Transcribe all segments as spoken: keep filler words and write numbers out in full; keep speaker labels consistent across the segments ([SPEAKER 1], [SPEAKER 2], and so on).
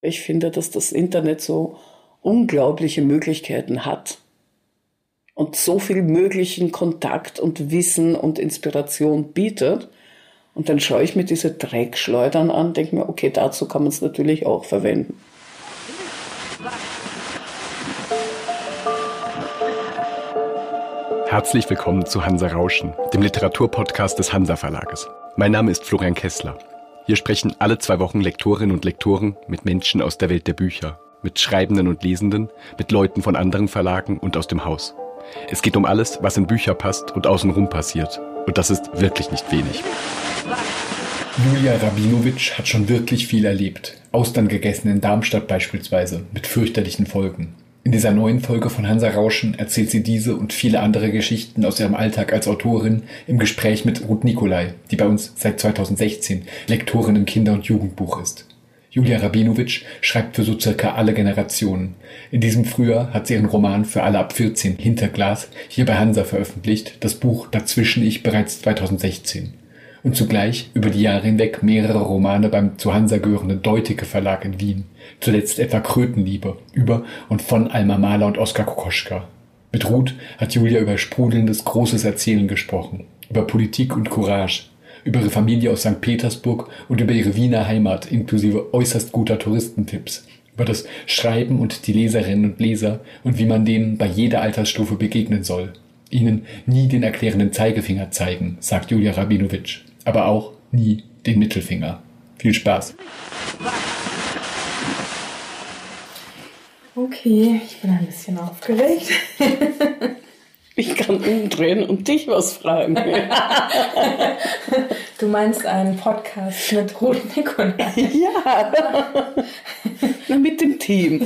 [SPEAKER 1] Ich finde, dass das Internet so unglaubliche Möglichkeiten hat und so viel möglichen Kontakt und Wissen und Inspiration bietet. Und dann schaue ich mir diese Dreckschleudern an, denke mir, okay, dazu kann man es natürlich auch verwenden.
[SPEAKER 2] Herzlich willkommen zu Hansa Rauschen, dem Literaturpodcast des Hansa Verlages. Mein Name ist Florian Kessler. Hier sprechen alle zwei Wochen Lektorinnen und Lektoren mit Menschen aus der Welt der Bücher, mit Schreibenden und Lesenden, mit Leuten von anderen Verlagen und aus dem Haus. Es geht um alles, was in Bücher passt und außenrum passiert. Und das ist wirklich nicht wenig.
[SPEAKER 3] Julia Rabinowitsch hat schon wirklich viel erlebt. Austern gegessen in Darmstadt beispielsweise, mit fürchterlichen Folgen. In dieser neuen Folge von Hansa Rauschen erzählt sie diese und viele andere Geschichten aus ihrem Alltag als Autorin im Gespräch mit Ruth Nicolai, die bei uns seit zweitausendsechzehn Lektorin im Kinder- und Jugendbuch ist. Julia Rabinowitsch schreibt für so circa alle Generationen. In diesem Frühjahr hat sie ihren Roman für alle ab vierzehn Hinter Glas hier bei Hansa veröffentlicht, das Buch Dazwischen ich bereits zweitausendsechzehn. Und zugleich über die Jahre hinweg mehrere Romane beim zu Hansa gehörenden Deuteke Verlag in Wien. Zuletzt etwa Krötenliebe, über und von Alma Mahler und Oskar Kokoschka. Mit Ruth hat Julia über sprudelndes, großes Erzählen gesprochen, über Politik und Courage, über ihre Familie aus Sankt Petersburg und über ihre Wiener Heimat inklusive äußerst guter Touristentipps, über das Schreiben und die Leserinnen und Leser und wie man denen bei jeder Altersstufe begegnen soll. Ihnen nie den erklärenden Zeigefinger zeigen, sagt Julia Rabinowitsch, aber auch nie den Mittelfinger. Viel Spaß!
[SPEAKER 4] Okay, ich bin ein bisschen aufgeregt.
[SPEAKER 1] Ich kann umdrehen und dich was fragen.
[SPEAKER 4] Du meinst einen Podcast mit Ruth Nicolai?
[SPEAKER 1] Ja, na, mit dem Team.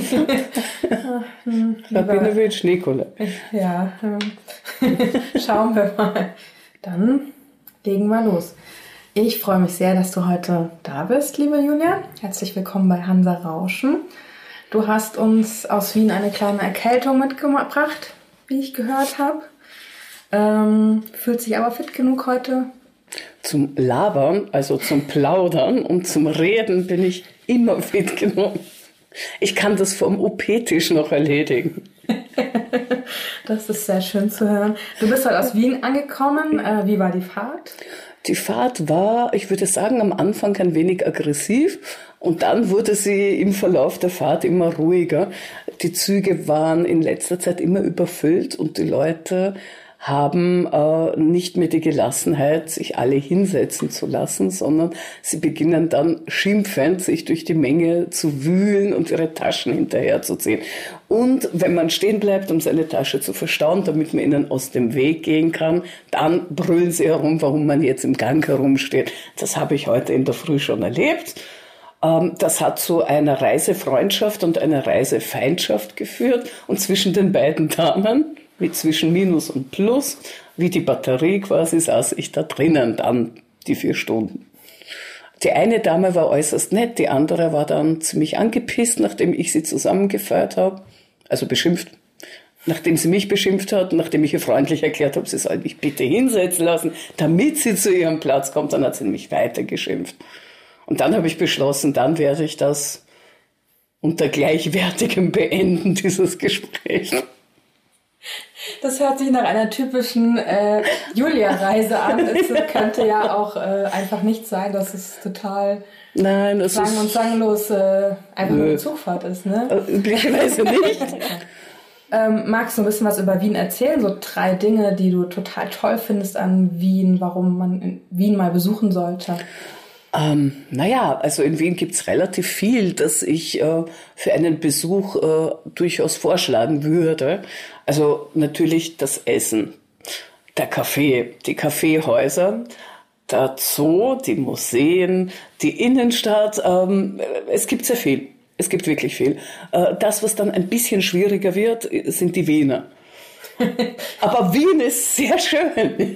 [SPEAKER 1] Rabinowitsch, Nicolai.
[SPEAKER 4] Ja, schauen wir mal. Dann legen wir los. Ich freue mich sehr, dass du heute da bist, liebe Julia. Herzlich willkommen bei Hansa Rauschen. Du hast uns aus Wien eine kleine Erkältung mitgebracht, wie ich gehört habe. Ähm, fühlt sich aber fit genug heute?
[SPEAKER 1] Zum Labern, also zum Plaudern und zum Reden bin ich immer fit genug. Ich kann das vom O P-Tisch noch erledigen.
[SPEAKER 4] Das ist sehr schön zu hören. Du bist heute aus Wien angekommen. Äh, wie war die Fahrt?
[SPEAKER 1] Die Fahrt war, ich würde sagen, am Anfang ein wenig aggressiv und dann wurde sie im Verlauf der Fahrt immer ruhiger. Die Züge waren in letzter Zeit immer überfüllt und die Leute haben äh, nicht mehr die Gelassenheit, sich alle hinsetzen zu lassen, sondern sie beginnen dann schimpfend, sich durch die Menge zu wühlen und ihre Taschen hinterherzuziehen. Und wenn man stehen bleibt, um seine Tasche zu verstauen, damit man ihnen aus dem Weg gehen kann, dann brüllen sie herum, warum man jetzt im Gang herumsteht. Das habe ich heute in der Früh schon erlebt. Ähm, das hat zu einer Reisefreundschaft und einer Reisefeindschaft geführt. Und zwischen den beiden Damen, wie zwischen Minus und Plus, wie die Batterie quasi, saß ich da drinnen dann die vier Stunden. Die eine Dame war äußerst nett, die andere war dann ziemlich angepisst, nachdem ich sie zusammengefeuert habe, also beschimpft. Nachdem sie mich beschimpft hat, nachdem ich ihr freundlich erklärt habe, sie soll mich bitte hinsetzen lassen, damit sie zu ihrem Platz kommt, dann hat sie mich weiter geschimpft. Und dann habe ich beschlossen, dann werde ich das unter gleichwertigem Beenden, dieses Gespräch.
[SPEAKER 4] Das hört sich nach einer typischen äh, Julia-Reise an. Es könnte ja auch äh, einfach nicht sein, dass es total
[SPEAKER 1] Nein, das
[SPEAKER 4] sang-
[SPEAKER 1] ist
[SPEAKER 4] und sanglos äh, einfach nur eine Zugfahrt ist, ne?
[SPEAKER 1] Äh, üblicherweise nicht.
[SPEAKER 4] ähm, magst du ein bisschen was über Wien erzählen? So drei Dinge, die du total toll findest an Wien, warum man in Wien mal besuchen sollte?
[SPEAKER 1] Ähm, naja, also in Wien gibt's relativ viel, das ich äh, für einen Besuch äh, durchaus vorschlagen würde. Also natürlich das Essen, der Kaffee, die Kaffeehäuser, der Zoo, die Museen, die Innenstadt. Ähm, es gibt sehr viel, es gibt wirklich viel. Äh, das, was dann ein bisschen schwieriger wird, sind die Wiener. Aber Wien ist sehr schön.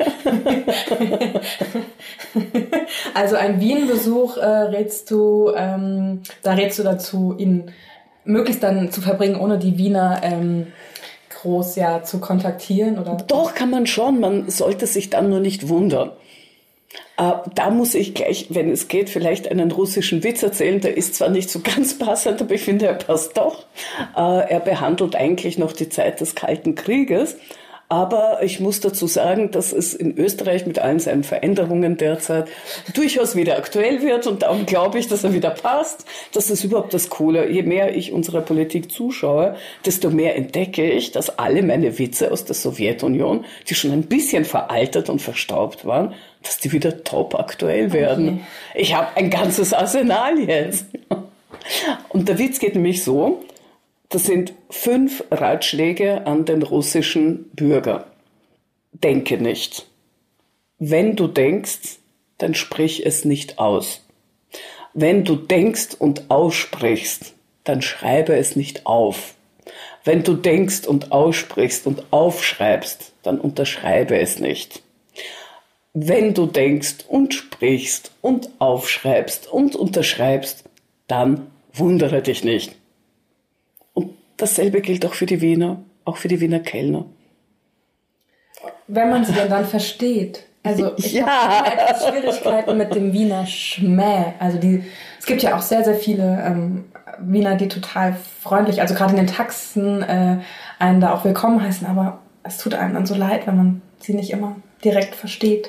[SPEAKER 4] Also ein Wien-Besuch äh, rätst du, ähm, da rätst du dazu, ihn möglichst dann zu verbringen, ohne die Wiener ähm, groß ja zu kontaktieren, oder?
[SPEAKER 1] Doch, kann man schon. Man sollte sich dann nur nicht wundern. Äh, da muss ich gleich, wenn es geht, vielleicht einen russischen Witz erzählen. Der ist zwar nicht so ganz passend, aber ich finde, er passt doch. Äh, er behandelt eigentlich noch die Zeit des Kalten Krieges. Aber ich muss dazu sagen, dass es in Österreich mit allen seinen Veränderungen derzeit durchaus wieder aktuell wird. Und darum glaube ich, dass er wieder passt. Das ist überhaupt das Coole. Je mehr ich unserer Politik zuschaue, desto mehr entdecke ich, dass alle meine Witze aus der Sowjetunion, die schon ein bisschen veraltet und verstaubt waren, dass die wieder top aktuell werden. Okay. Ich habe ein ganzes Arsenal jetzt. Und der Witz geht nämlich so: Das sind fünf Ratschläge an den russischen Bürger. Denke nicht. Wenn du denkst, dann sprich es nicht aus. Wenn du denkst und aussprichst, dann schreibe es nicht auf. Wenn du denkst und aussprichst und aufschreibst, dann unterschreibe es nicht. Wenn du denkst und sprichst und aufschreibst und unterschreibst, dann wundere dich nicht. Dasselbe gilt auch für die Wiener, auch für die Wiener Kellner.
[SPEAKER 4] Wenn man sie denn dann versteht. Also ich
[SPEAKER 1] ja.
[SPEAKER 4] habe etwas Schwierigkeiten mit dem Wiener Schmäh. Also die, es gibt ja auch sehr, sehr viele ähm, Wiener, die total freundlich, also gerade in den Taxen, äh, einen da auch willkommen heißen. Aber es tut einem dann so leid, wenn man sie nicht immer direkt versteht.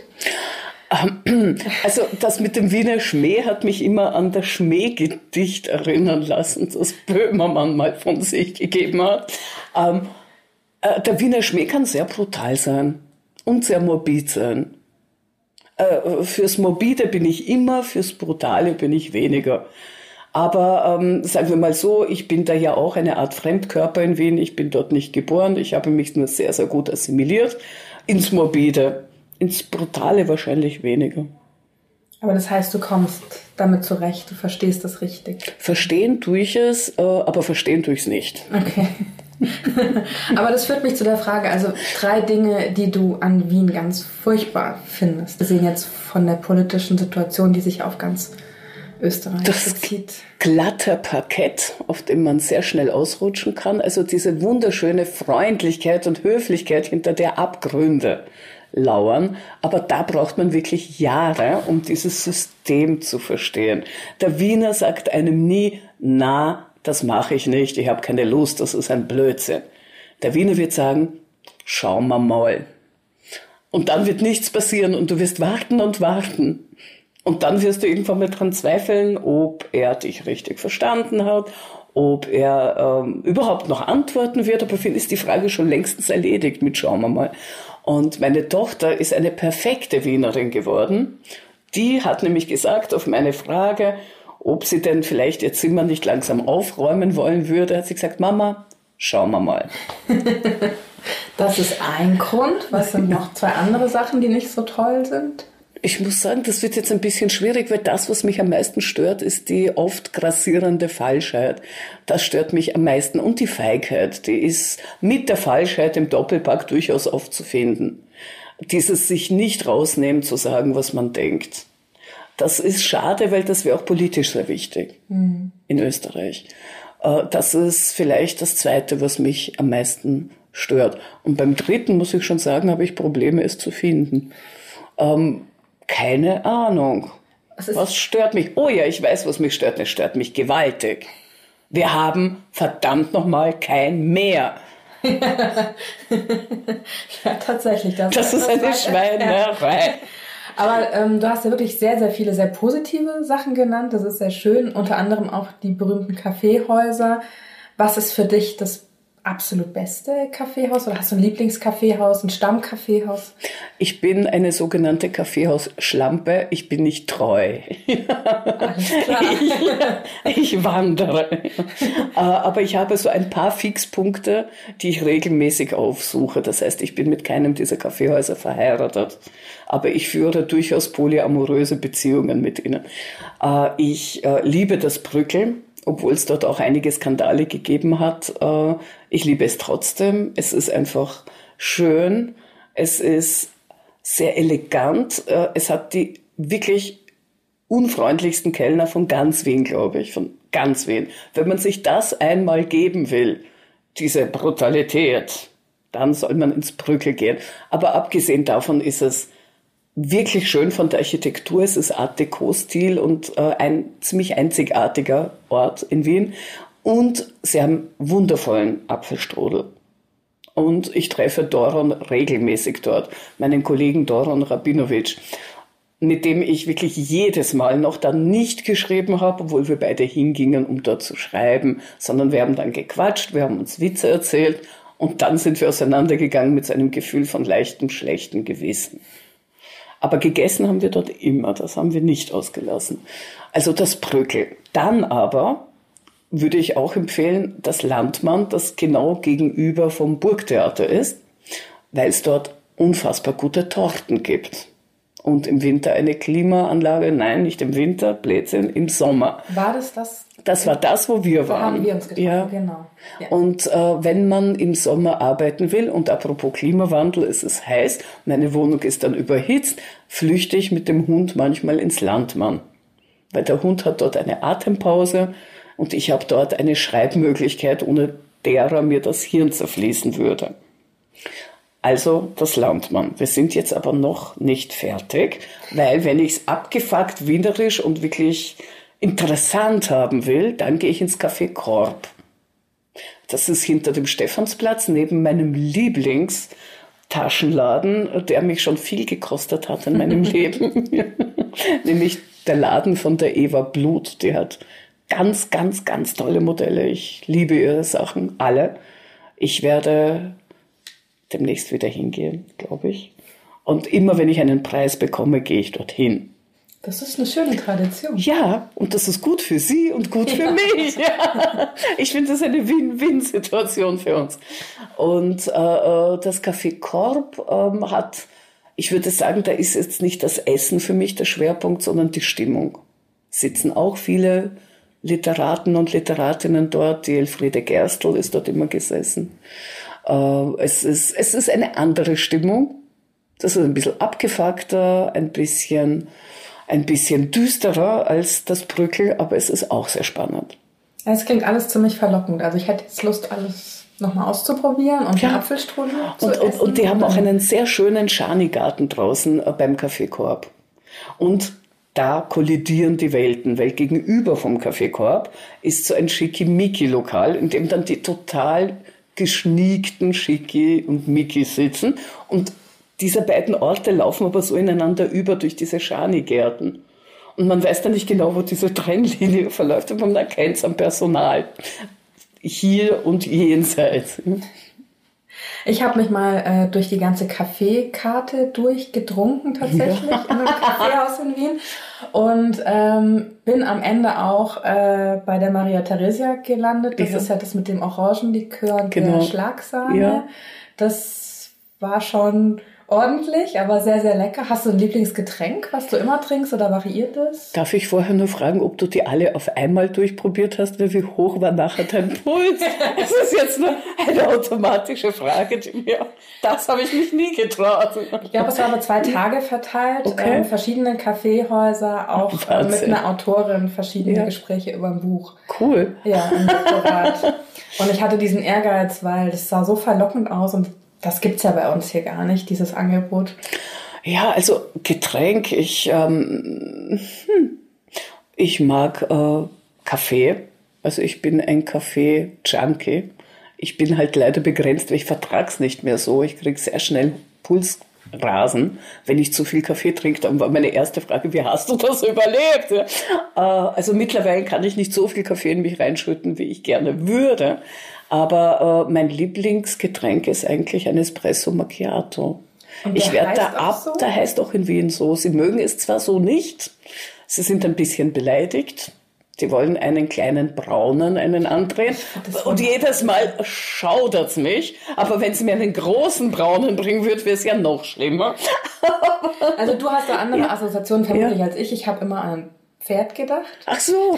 [SPEAKER 1] Also das mit dem Wiener Schmäh hat mich immer an das Schmähgedicht erinnern lassen, das Böhmermann mal von sich gegeben hat. Ähm, äh, der Wiener Schmäh kann sehr brutal sein und sehr morbid sein. Äh, fürs Morbide bin ich immer, fürs Brutale bin ich weniger. Aber ähm, sagen wir mal so, ich bin da ja auch eine Art Fremdkörper in Wien. Ich bin dort nicht geboren. Ich habe mich nur sehr, sehr gut assimiliert ins Morbide. Ins Brutale wahrscheinlich weniger.
[SPEAKER 4] Aber das heißt, du kommst damit zurecht, du verstehst das richtig.
[SPEAKER 1] Verstehen tue ich es, äh, aber verstehen tue ich es nicht.
[SPEAKER 4] Okay. Aber das führt mich zu der Frage, also drei Dinge, die du an Wien ganz furchtbar findest. Wir sehen jetzt von der politischen Situation, die sich auf ganz Österreich bezieht.
[SPEAKER 1] Das glatte Parkett, auf dem man sehr schnell ausrutschen kann. Also diese wunderschöne Freundlichkeit und Höflichkeit, hinter der Abgründe lauern. Aber da braucht man wirklich Jahre, um dieses System zu verstehen. Der Wiener sagt einem nie, na, das mache ich nicht, ich habe keine Lust, das ist ein Blödsinn. Der Wiener wird sagen, schauen wir mal. Und dann wird nichts passieren und du wirst warten und warten. Und dann wirst du irgendwann mal dran zweifeln, ob er dich richtig verstanden hat, ob er ähm, überhaupt noch antworten wird. Aber für ihn ist die Frage schon längstens erledigt mit schauen wir mal. Und meine Tochter ist eine perfekte Wienerin geworden. Die hat nämlich gesagt, auf meine Frage, ob sie denn vielleicht ihr Zimmer nicht langsam aufräumen wollen würde, hat sie gesagt, Mama, schauen wir mal.
[SPEAKER 4] Das ist ein Grund. Was sind noch zwei andere Sachen, die nicht so toll sind?
[SPEAKER 1] Ich muss sagen, das wird jetzt ein bisschen schwierig, weil das, was mich am meisten stört, ist die oft grassierende Falschheit. Das stört mich am meisten. Und die Feigheit, die ist mit der Falschheit im Doppelpack durchaus oft zu finden. Dieses sich nicht rausnehmen, zu sagen, was man denkt. Das ist schade, weil das wäre auch politisch sehr wichtig mhm. in Österreich. Das ist vielleicht das Zweite, was mich am meisten stört. Und beim Dritten, muss ich schon sagen, habe ich Probleme, es zu finden. Ähm, Keine Ahnung. Was, was stört mich? Oh ja, ich weiß, was mich stört. Es stört mich gewaltig. Wir haben verdammt nochmal kein Meer.
[SPEAKER 4] Ja, tatsächlich. Das,
[SPEAKER 1] das ist eine Schweinerei.
[SPEAKER 4] Aber ähm, du hast ja wirklich sehr, sehr viele sehr positive Sachen genannt. Das ist sehr schön. Unter anderem auch die berühmten Kaffeehäuser. Was ist für dich das absolut beste Kaffeehaus oder hast du ein Lieblingskaffeehaus, ein Stammkaffeehaus?
[SPEAKER 1] Ich bin eine sogenannte Kaffeehaus-Schlampe. Ich bin nicht treu.
[SPEAKER 4] Alles klar.
[SPEAKER 1] Ich, ich wandere. Aber ich habe so ein paar Fixpunkte, die ich regelmäßig aufsuche. Das heißt, ich bin mit keinem dieser Kaffeehäuser verheiratet. Aber ich führe durchaus polyamoröse Beziehungen mit ihnen. Ich liebe das Brückel, obwohl es dort auch einige Skandale gegeben hat. Ich liebe es trotzdem. Es ist einfach schön. Es ist sehr elegant. Es hat die wirklich unfreundlichsten Kellner von ganz Wien, glaube ich, von ganz Wien. Wenn man sich das einmal geben will, diese Brutalität, dann soll man ins Brückel gehen. Aber abgesehen davon ist es wirklich schön von der Architektur. Es ist Art Deco-Stil und äh, ein ziemlich einzigartiger Ort in Wien. Und sie haben wundervollen Apfelstrudel. Und ich treffe Doron regelmäßig dort, meinen Kollegen Doron Rabinovic, mit dem ich wirklich jedes Mal noch dann nicht geschrieben habe, obwohl wir beide hingingen, um dort zu schreiben, sondern wir haben dann gequatscht, wir haben uns Witze erzählt und dann sind wir auseinandergegangen mit so einem Gefühl von leichtem, schlechtem Gewissen. Aber gegessen haben wir dort immer, das haben wir nicht ausgelassen. Also das Bröckel. Dann aber würde ich auch empfehlen, das Landmann, das genau gegenüber vom Burgtheater ist, weil es dort unfassbar gute Torten gibt. Und im Winter eine Klimaanlage, nein, nicht im Winter, Blödsinn, im Sommer.
[SPEAKER 4] War das das?
[SPEAKER 1] Das war das, wo wir
[SPEAKER 4] Da
[SPEAKER 1] waren.
[SPEAKER 4] haben wir uns getroffen,
[SPEAKER 1] ja.
[SPEAKER 4] genau. Ja.
[SPEAKER 1] Und äh, wenn man im Sommer arbeiten will, und apropos Klimawandel, es ist heiß, meine Wohnung ist dann überhitzt, flüchte ich mit dem Hund manchmal ins Landmann. Weil der Hund hat dort eine Atempause und ich habe dort eine Schreibmöglichkeit, ohne derer mir das Hirn zerfließen würde. Also das Landmann. Wir sind jetzt aber noch nicht fertig, weil wenn ich es abgefuckt, wienerisch und wirklich interessant haben will, dann gehe ich ins Café Korb. Das ist hinter dem Stephansplatz, neben meinem Lieblingstaschenladen, der mich schon viel gekostet hat in meinem Leben. Nämlich der Laden von der Eva Blut. Die hat ganz, ganz, ganz tolle Modelle. Ich liebe ihre Sachen, alle. Ich werde demnächst wieder hingehen, glaube ich. Und immer, wenn ich einen Preis bekomme, gehe ich dorthin.
[SPEAKER 4] Das ist eine schöne Tradition.
[SPEAKER 1] Ja, und das ist gut für Sie und gut für
[SPEAKER 4] Ja.
[SPEAKER 1] mich. Ja. Ich finde, das ist eine Win-Win-Situation für uns. Und äh, das Café Korb ähm, hat, ich würde sagen, da ist jetzt nicht das Essen für mich der Schwerpunkt, sondern die Stimmung. Sitzen auch viele Literaten und Literatinnen dort. Die Elfriede Gerstl ist dort immer gesessen. Äh, es ist, es ist eine andere Stimmung. Das ist ein bisschen abgefuckter, ein bisschen, ein bisschen düsterer als das Bröckel, aber es ist auch sehr spannend.
[SPEAKER 4] Es klingt alles ziemlich verlockend. Also ich hätte jetzt Lust, alles nochmal auszuprobieren und
[SPEAKER 1] Ja.
[SPEAKER 4] den Apfelstrudel zu
[SPEAKER 1] Und, und,
[SPEAKER 4] essen.
[SPEAKER 1] und die haben auch einen sehr schönen Schanigarten draußen äh, beim Café Korb. Und da kollidieren die Welten, weil gegenüber vom Café Korb ist so ein Schickimicki-Lokal, in dem dann die total geschniekten Schicki und Micki sitzen. Und diese beiden Orte laufen aber so ineinander über durch diese Schanigärten. Und man weiß dann nicht genau, wo diese Trennlinie verläuft, aber man erkennt es am Personal. Hier und jenseits.
[SPEAKER 4] Ich habe mich mal äh, durch die ganze Kaffeekarte durchgedrunken tatsächlich
[SPEAKER 1] Ja.
[SPEAKER 4] in einem Kaffeehaus in Wien und ähm, bin am Ende auch äh, bei der Maria Theresia gelandet. Das
[SPEAKER 1] Ja.
[SPEAKER 4] ist ja das mit dem Orangenlikör und
[SPEAKER 1] Genau.
[SPEAKER 4] der Schlagsahne.
[SPEAKER 1] Ja.
[SPEAKER 4] Das war schon ordentlich, aber sehr, sehr lecker. Hast du ein Lieblingsgetränk, was du immer trinkst oder variiert es?
[SPEAKER 1] Darf ich vorher nur fragen, ob du die alle auf einmal durchprobiert hast, weil wie hoch war nachher dein Puls? Das ist jetzt nur eine automatische Frage, die mir, das habe ich mich nie getraut.
[SPEAKER 4] Ich glaube, es war über zwei Tage verteilt,
[SPEAKER 1] Okay.
[SPEAKER 4] ähm, verschiedene Kaffeehäuser, auch äh, mit
[SPEAKER 1] Wahnsinn.
[SPEAKER 4] einer Autorin, verschiedene
[SPEAKER 1] Ja.
[SPEAKER 4] Gespräche über ein Buch.
[SPEAKER 1] Cool.
[SPEAKER 4] Ja, im Doktorat. Und ich hatte diesen Ehrgeiz, weil das sah so verlockend aus und das gibt's ja bei uns hier gar nicht, dieses Angebot.
[SPEAKER 1] Ja, also Getränk, ich, ähm, hm, ich mag äh, Kaffee. Also ich bin ein Kaffee-Junkie. Ich bin halt leider begrenzt, weil ich vertrag's nicht mehr so. Ich krieg sehr schnell Pulsrasen, wenn ich zu viel Kaffee trinke. Dann war meine erste Frage, wie hast du das überlebt? Ja. Äh, also mittlerweile kann ich nicht so viel Kaffee in mich reinschütten, wie ich gerne würde. Aber äh, mein Lieblingsgetränk ist eigentlich ein Espresso Macchiato.
[SPEAKER 4] Und
[SPEAKER 1] Ich
[SPEAKER 4] der
[SPEAKER 1] werde
[SPEAKER 4] heißt
[SPEAKER 1] da
[SPEAKER 4] auch
[SPEAKER 1] ab,
[SPEAKER 4] so?
[SPEAKER 1] der heißt auch in Wien so. Sie mögen es zwar so nicht, sie sind ein bisschen beleidigt. Sie wollen einen kleinen Braunen, einen andrehen.
[SPEAKER 4] das
[SPEAKER 1] Und
[SPEAKER 4] wunderbar.
[SPEAKER 1] jedes Mal schaudert's mich. Aber wenn sie mir einen großen Braunen bringen würde, wäre es ja noch schlimmer.
[SPEAKER 4] Also du hast da andere
[SPEAKER 1] Ja.
[SPEAKER 4] Assoziationen vermutlich
[SPEAKER 1] Ja.
[SPEAKER 4] als ich. Ich habe immer an Pferd gedacht.
[SPEAKER 1] Ach so.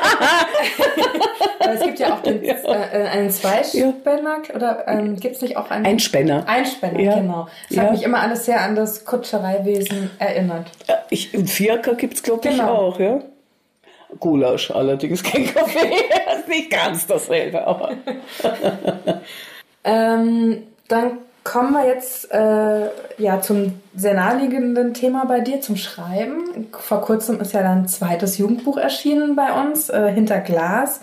[SPEAKER 4] Aber es gibt ja auch den,
[SPEAKER 1] Ja.
[SPEAKER 4] äh, einen Zweispänner. Oder ähm, gibt es nicht auch einen?
[SPEAKER 1] Ein Spänner.
[SPEAKER 4] Einspänner,
[SPEAKER 1] Ja.
[SPEAKER 4] genau. Das
[SPEAKER 1] Ja.
[SPEAKER 4] hat mich immer alles sehr an das Kutschereiwesen erinnert.
[SPEAKER 1] Ich, und Vierker gibt's glaube ich,
[SPEAKER 4] Genau.
[SPEAKER 1] auch, ja. Gulasch allerdings, kein Kaffee. Ist nicht ganz dasselbe, aber.
[SPEAKER 4] Ähm, dann Kommen wir jetzt äh, ja, zum sehr naheliegenden Thema bei dir, zum Schreiben. Vor kurzem ist ja dein zweites Jugendbuch erschienen bei uns, äh, Hinter Glas.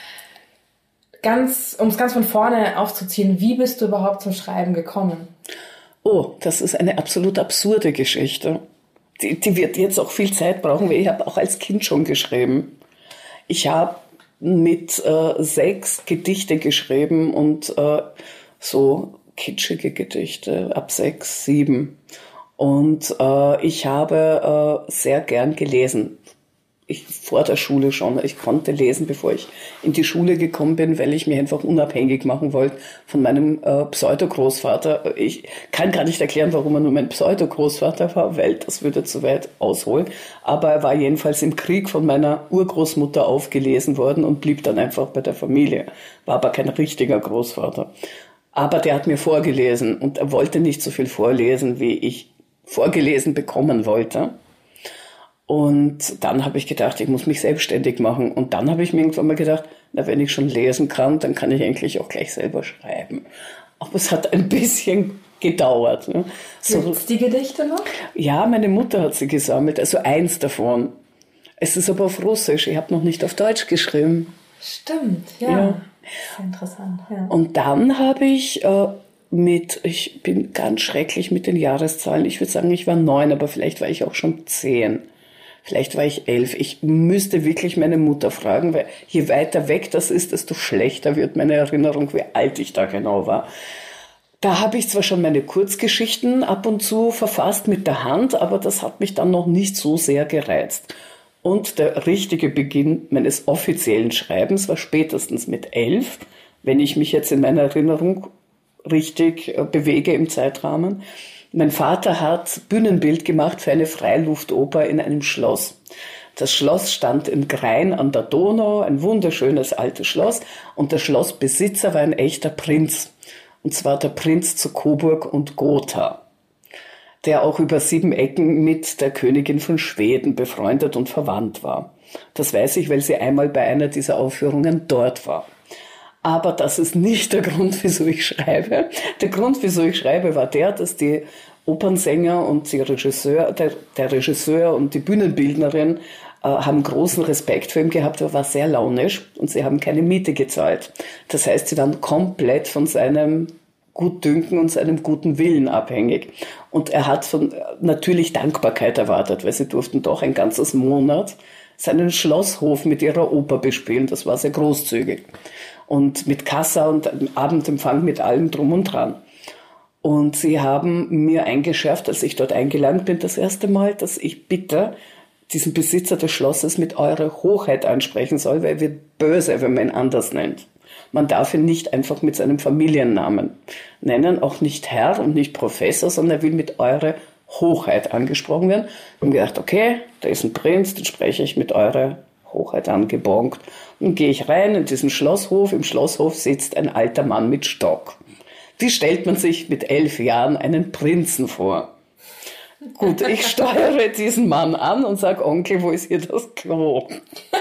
[SPEAKER 4] Ganz, um es ganz von vorne aufzuziehen, wie bist du überhaupt zum Schreiben gekommen?
[SPEAKER 1] Oh, das ist eine absolut absurde Geschichte. Die, die wird jetzt auch viel Zeit brauchen, weil ich habe auch als Kind schon geschrieben. Ich habe mit äh, sechs Gedichte geschrieben und äh, so kitschige Gedichte ab sechs, sieben. Und äh, ich habe äh, sehr gern gelesen. Ich vor der Schule schon. Ich konnte lesen, bevor ich in die Schule gekommen bin, weil ich mich einfach unabhängig machen wollte von meinem äh, Pseudo-Großvater. Ich kann gar nicht erklären, warum er nur mein Pseudo-Großvater war, weil das würde zu weit ausholen. Aber er war jedenfalls im Krieg von meiner Urgroßmutter aufgelesen worden und blieb dann einfach bei der Familie. War aber kein richtiger Großvater. Aber der hat mir vorgelesen und er wollte nicht so viel vorlesen, wie ich vorgelesen bekommen wollte. Und dann habe ich gedacht, ich muss mich selbstständig machen. Und dann habe ich mir irgendwann mal gedacht, na, wenn ich schon lesen kann, dann kann ich eigentlich auch gleich selber schreiben. Aber es hat ein bisschen gedauert. Ne? So,
[SPEAKER 4] Gibt's die Gedichte noch?
[SPEAKER 1] Ja, meine Mutter hat sie gesammelt, also eins davon. Es ist aber auf Russisch, ich habe noch nicht auf Deutsch geschrieben.
[SPEAKER 4] Stimmt, ja.
[SPEAKER 1] ja.
[SPEAKER 4] Sehr interessant, ja.
[SPEAKER 1] Und dann habe ich äh, mit, ich bin ganz schrecklich mit den Jahreszahlen, ich würde sagen, ich war neun, aber vielleicht war ich auch schon zehn. Vielleicht war ich elf. Ich müsste wirklich meine Mutter fragen, weil je weiter weg das ist, desto schlechter wird meine Erinnerung, wie alt ich da genau war. Da habe ich zwar schon meine Kurzgeschichten ab und zu verfasst mit der Hand, aber das hat mich dann noch nicht so sehr gereizt. Und der richtige Beginn meines offiziellen Schreibens war spätestens mit elf, wenn ich mich jetzt in meiner Erinnerung richtig äh, bewege im Zeitrahmen. Mein Vater hat Bühnenbild gemacht für eine Freiluftoper in einem Schloss. Das Schloss stand in Grein an der Donau, ein wunderschönes altes Schloss. Und der Schlossbesitzer war ein echter Prinz. Und zwar der Prinz zu Coburg und Gotha, der auch über sieben Ecken mit der Königin von Schweden befreundet und verwandt war. Das weiß ich, weil sie einmal bei einer dieser Aufführungen dort war. Aber das ist nicht der Grund, wieso ich schreibe. Der Grund, wieso ich schreibe, war der, dass die Opernsänger und die Regisseur, der, der Regisseur und die Bühnenbildnerin äh, haben großen Respekt vor ihm gehabt. Er war sehr launisch und sie haben keine Miete gezahlt. Das heißt, sie waren komplett von seinem Gutdünken und seinem guten Willen abhängig. Und er hat von, natürlich Dankbarkeit erwartet, weil sie durften doch ein ganzes Monat seinen Schlosshof mit ihrer Oper bespielen. Das war sehr großzügig. Und mit Kassa und Abendempfang mit allem drum und dran. Und sie haben mir eingeschärft, als ich dort eingeladen bin, das erste Mal, dass ich bitte diesen Besitzer des Schlosses mit Eure Hochheit ansprechen soll, weil er wird böse, wenn man ihn anders nennt. Man darf ihn nicht einfach mit seinem Familiennamen nennen, auch nicht Herr und nicht Professor, sondern er will mit Eure Hochheit angesprochen werden. Ich habe gedacht, okay, da ist ein Prinz, den spreche ich mit Eure Hochheit angebongt. Und gehe ich rein in diesen Schlosshof. Im Schlosshof sitzt ein alter Mann mit Stock. Wie stellt man sich mit elf Jahren einen Prinzen vor? Gut, ich steuere diesen Mann an und sage, Onkel, wo ist hier das Klo?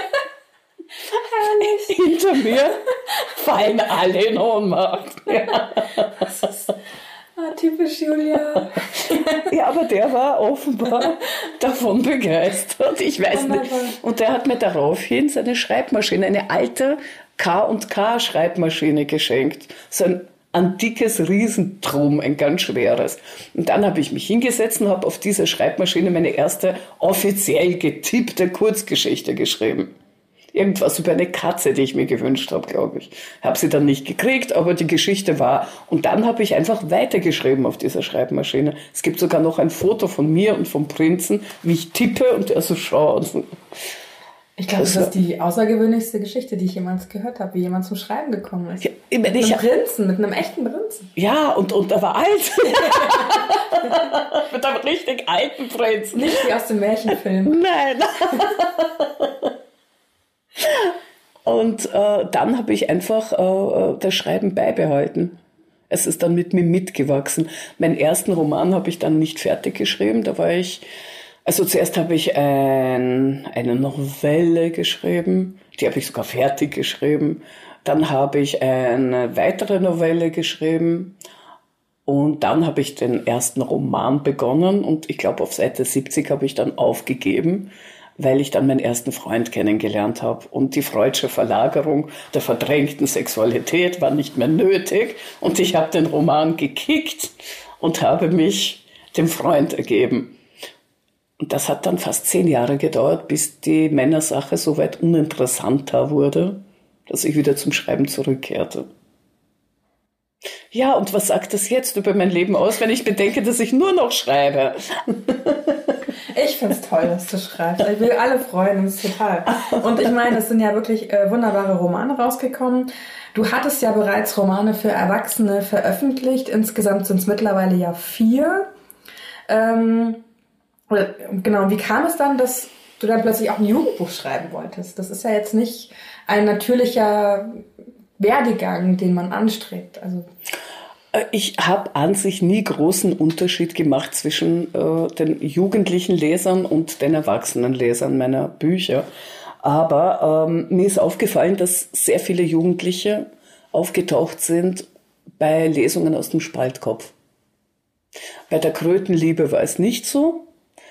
[SPEAKER 1] Hinter mir fallen alle in Ohnmacht. Ja.
[SPEAKER 4] Das ist ah, typisch Julia.
[SPEAKER 1] Ja, aber der war offenbar davon begeistert. Ich weiß nicht. Und der hat mir daraufhin seine Schreibmaschine, eine alte K und K Schreibmaschine geschenkt. So ein antikes Riesentrum, ein ganz schweres. Und dann habe ich mich hingesetzt und habe auf dieser Schreibmaschine meine erste offiziell getippte Kurzgeschichte geschrieben. Irgendwas über eine Katze, die ich mir gewünscht habe, glaube ich. Habe sie dann nicht gekriegt, aber die Geschichte war. Und dann habe ich einfach weitergeschrieben auf dieser Schreibmaschine. Es gibt sogar noch ein Foto von mir und vom Prinzen, wie ich tippe und er so schaut.
[SPEAKER 4] Ich glaube, das, das ist die außergewöhnlichste Geschichte, die ich jemals gehört habe, wie jemand zum Schreiben gekommen ist.
[SPEAKER 1] Ja, mit
[SPEAKER 4] einem ich, Prinzen, mit einem echten Prinzen.
[SPEAKER 1] Ja, und, und er war alt. Mit einem richtig alten Prinzen.
[SPEAKER 4] Nicht wie aus dem Märchenfilm.
[SPEAKER 1] Nein. Und äh, dann habe ich einfach äh, das Schreiben beibehalten. Es ist dann mit mir mitgewachsen. Meinen ersten Roman habe ich dann nicht fertig geschrieben. Da war ich, also zuerst habe ich ein, eine Novelle geschrieben. Die habe ich sogar fertig geschrieben. Dann habe ich eine weitere Novelle geschrieben. Und dann habe ich den ersten Roman begonnen und ich glaube, auf Seite siebzig habe ich dann aufgegeben, weil ich dann meinen ersten Freund kennengelernt habe. Und die freudsche Verlagerung der verdrängten Sexualität war nicht mehr nötig. Und ich habe den Roman gekickt und habe mich dem Freund ergeben. Und das hat dann fast zehn Jahre gedauert, bis die Männersache so weit uninteressanter wurde, dass ich wieder zum Schreiben zurückkehrte. Ja, und was sagt das jetzt über mein Leben aus, wenn ich bedenke, dass ich nur noch schreibe?
[SPEAKER 4] Ich finde es toll, dass du schreibst. Ich will alle freuen, das ist total. Und ich meine, es sind ja wirklich äh, wunderbare Romane rausgekommen. Du hattest ja bereits Romane für Erwachsene veröffentlicht. Insgesamt sind es mittlerweile ja vier. Ähm, oder, genau, wie kam es dann, dass du dann plötzlich auch ein Jugendbuch schreiben wolltest? Das ist ja jetzt nicht ein natürlicher Werdegang, den man anstrebt. Also
[SPEAKER 1] ich habe an sich nie großen Unterschied gemacht zwischen äh, den jugendlichen Lesern und den erwachsenen Lesern meiner Bücher. Aber ähm, mir ist aufgefallen, dass sehr viele Jugendliche aufgetaucht sind bei Lesungen aus dem Spaltkopf. Bei der Krötenliebe war es nicht so.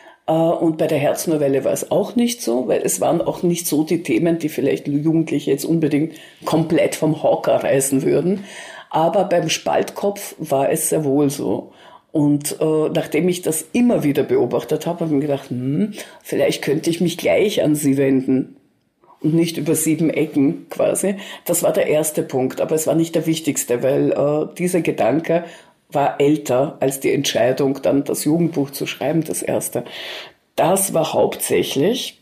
[SPEAKER 1] Und bei der Herznovelle war es auch nicht so, weil es waren auch nicht so die Themen, die vielleicht Jugendliche jetzt unbedingt komplett vom Hocker reißen würden. Aber beim Spaltkopf war es sehr wohl so. Und äh, nachdem ich das immer wieder beobachtet habe, habe ich mir gedacht, hm, vielleicht könnte ich mich gleich an sie wenden und nicht über sieben Ecken quasi. Das war der erste Punkt, aber es war nicht der wichtigste, weil äh, dieser Gedanke war älter als die Entscheidung, dann das Jugendbuch zu schreiben, das erste. Das war hauptsächlich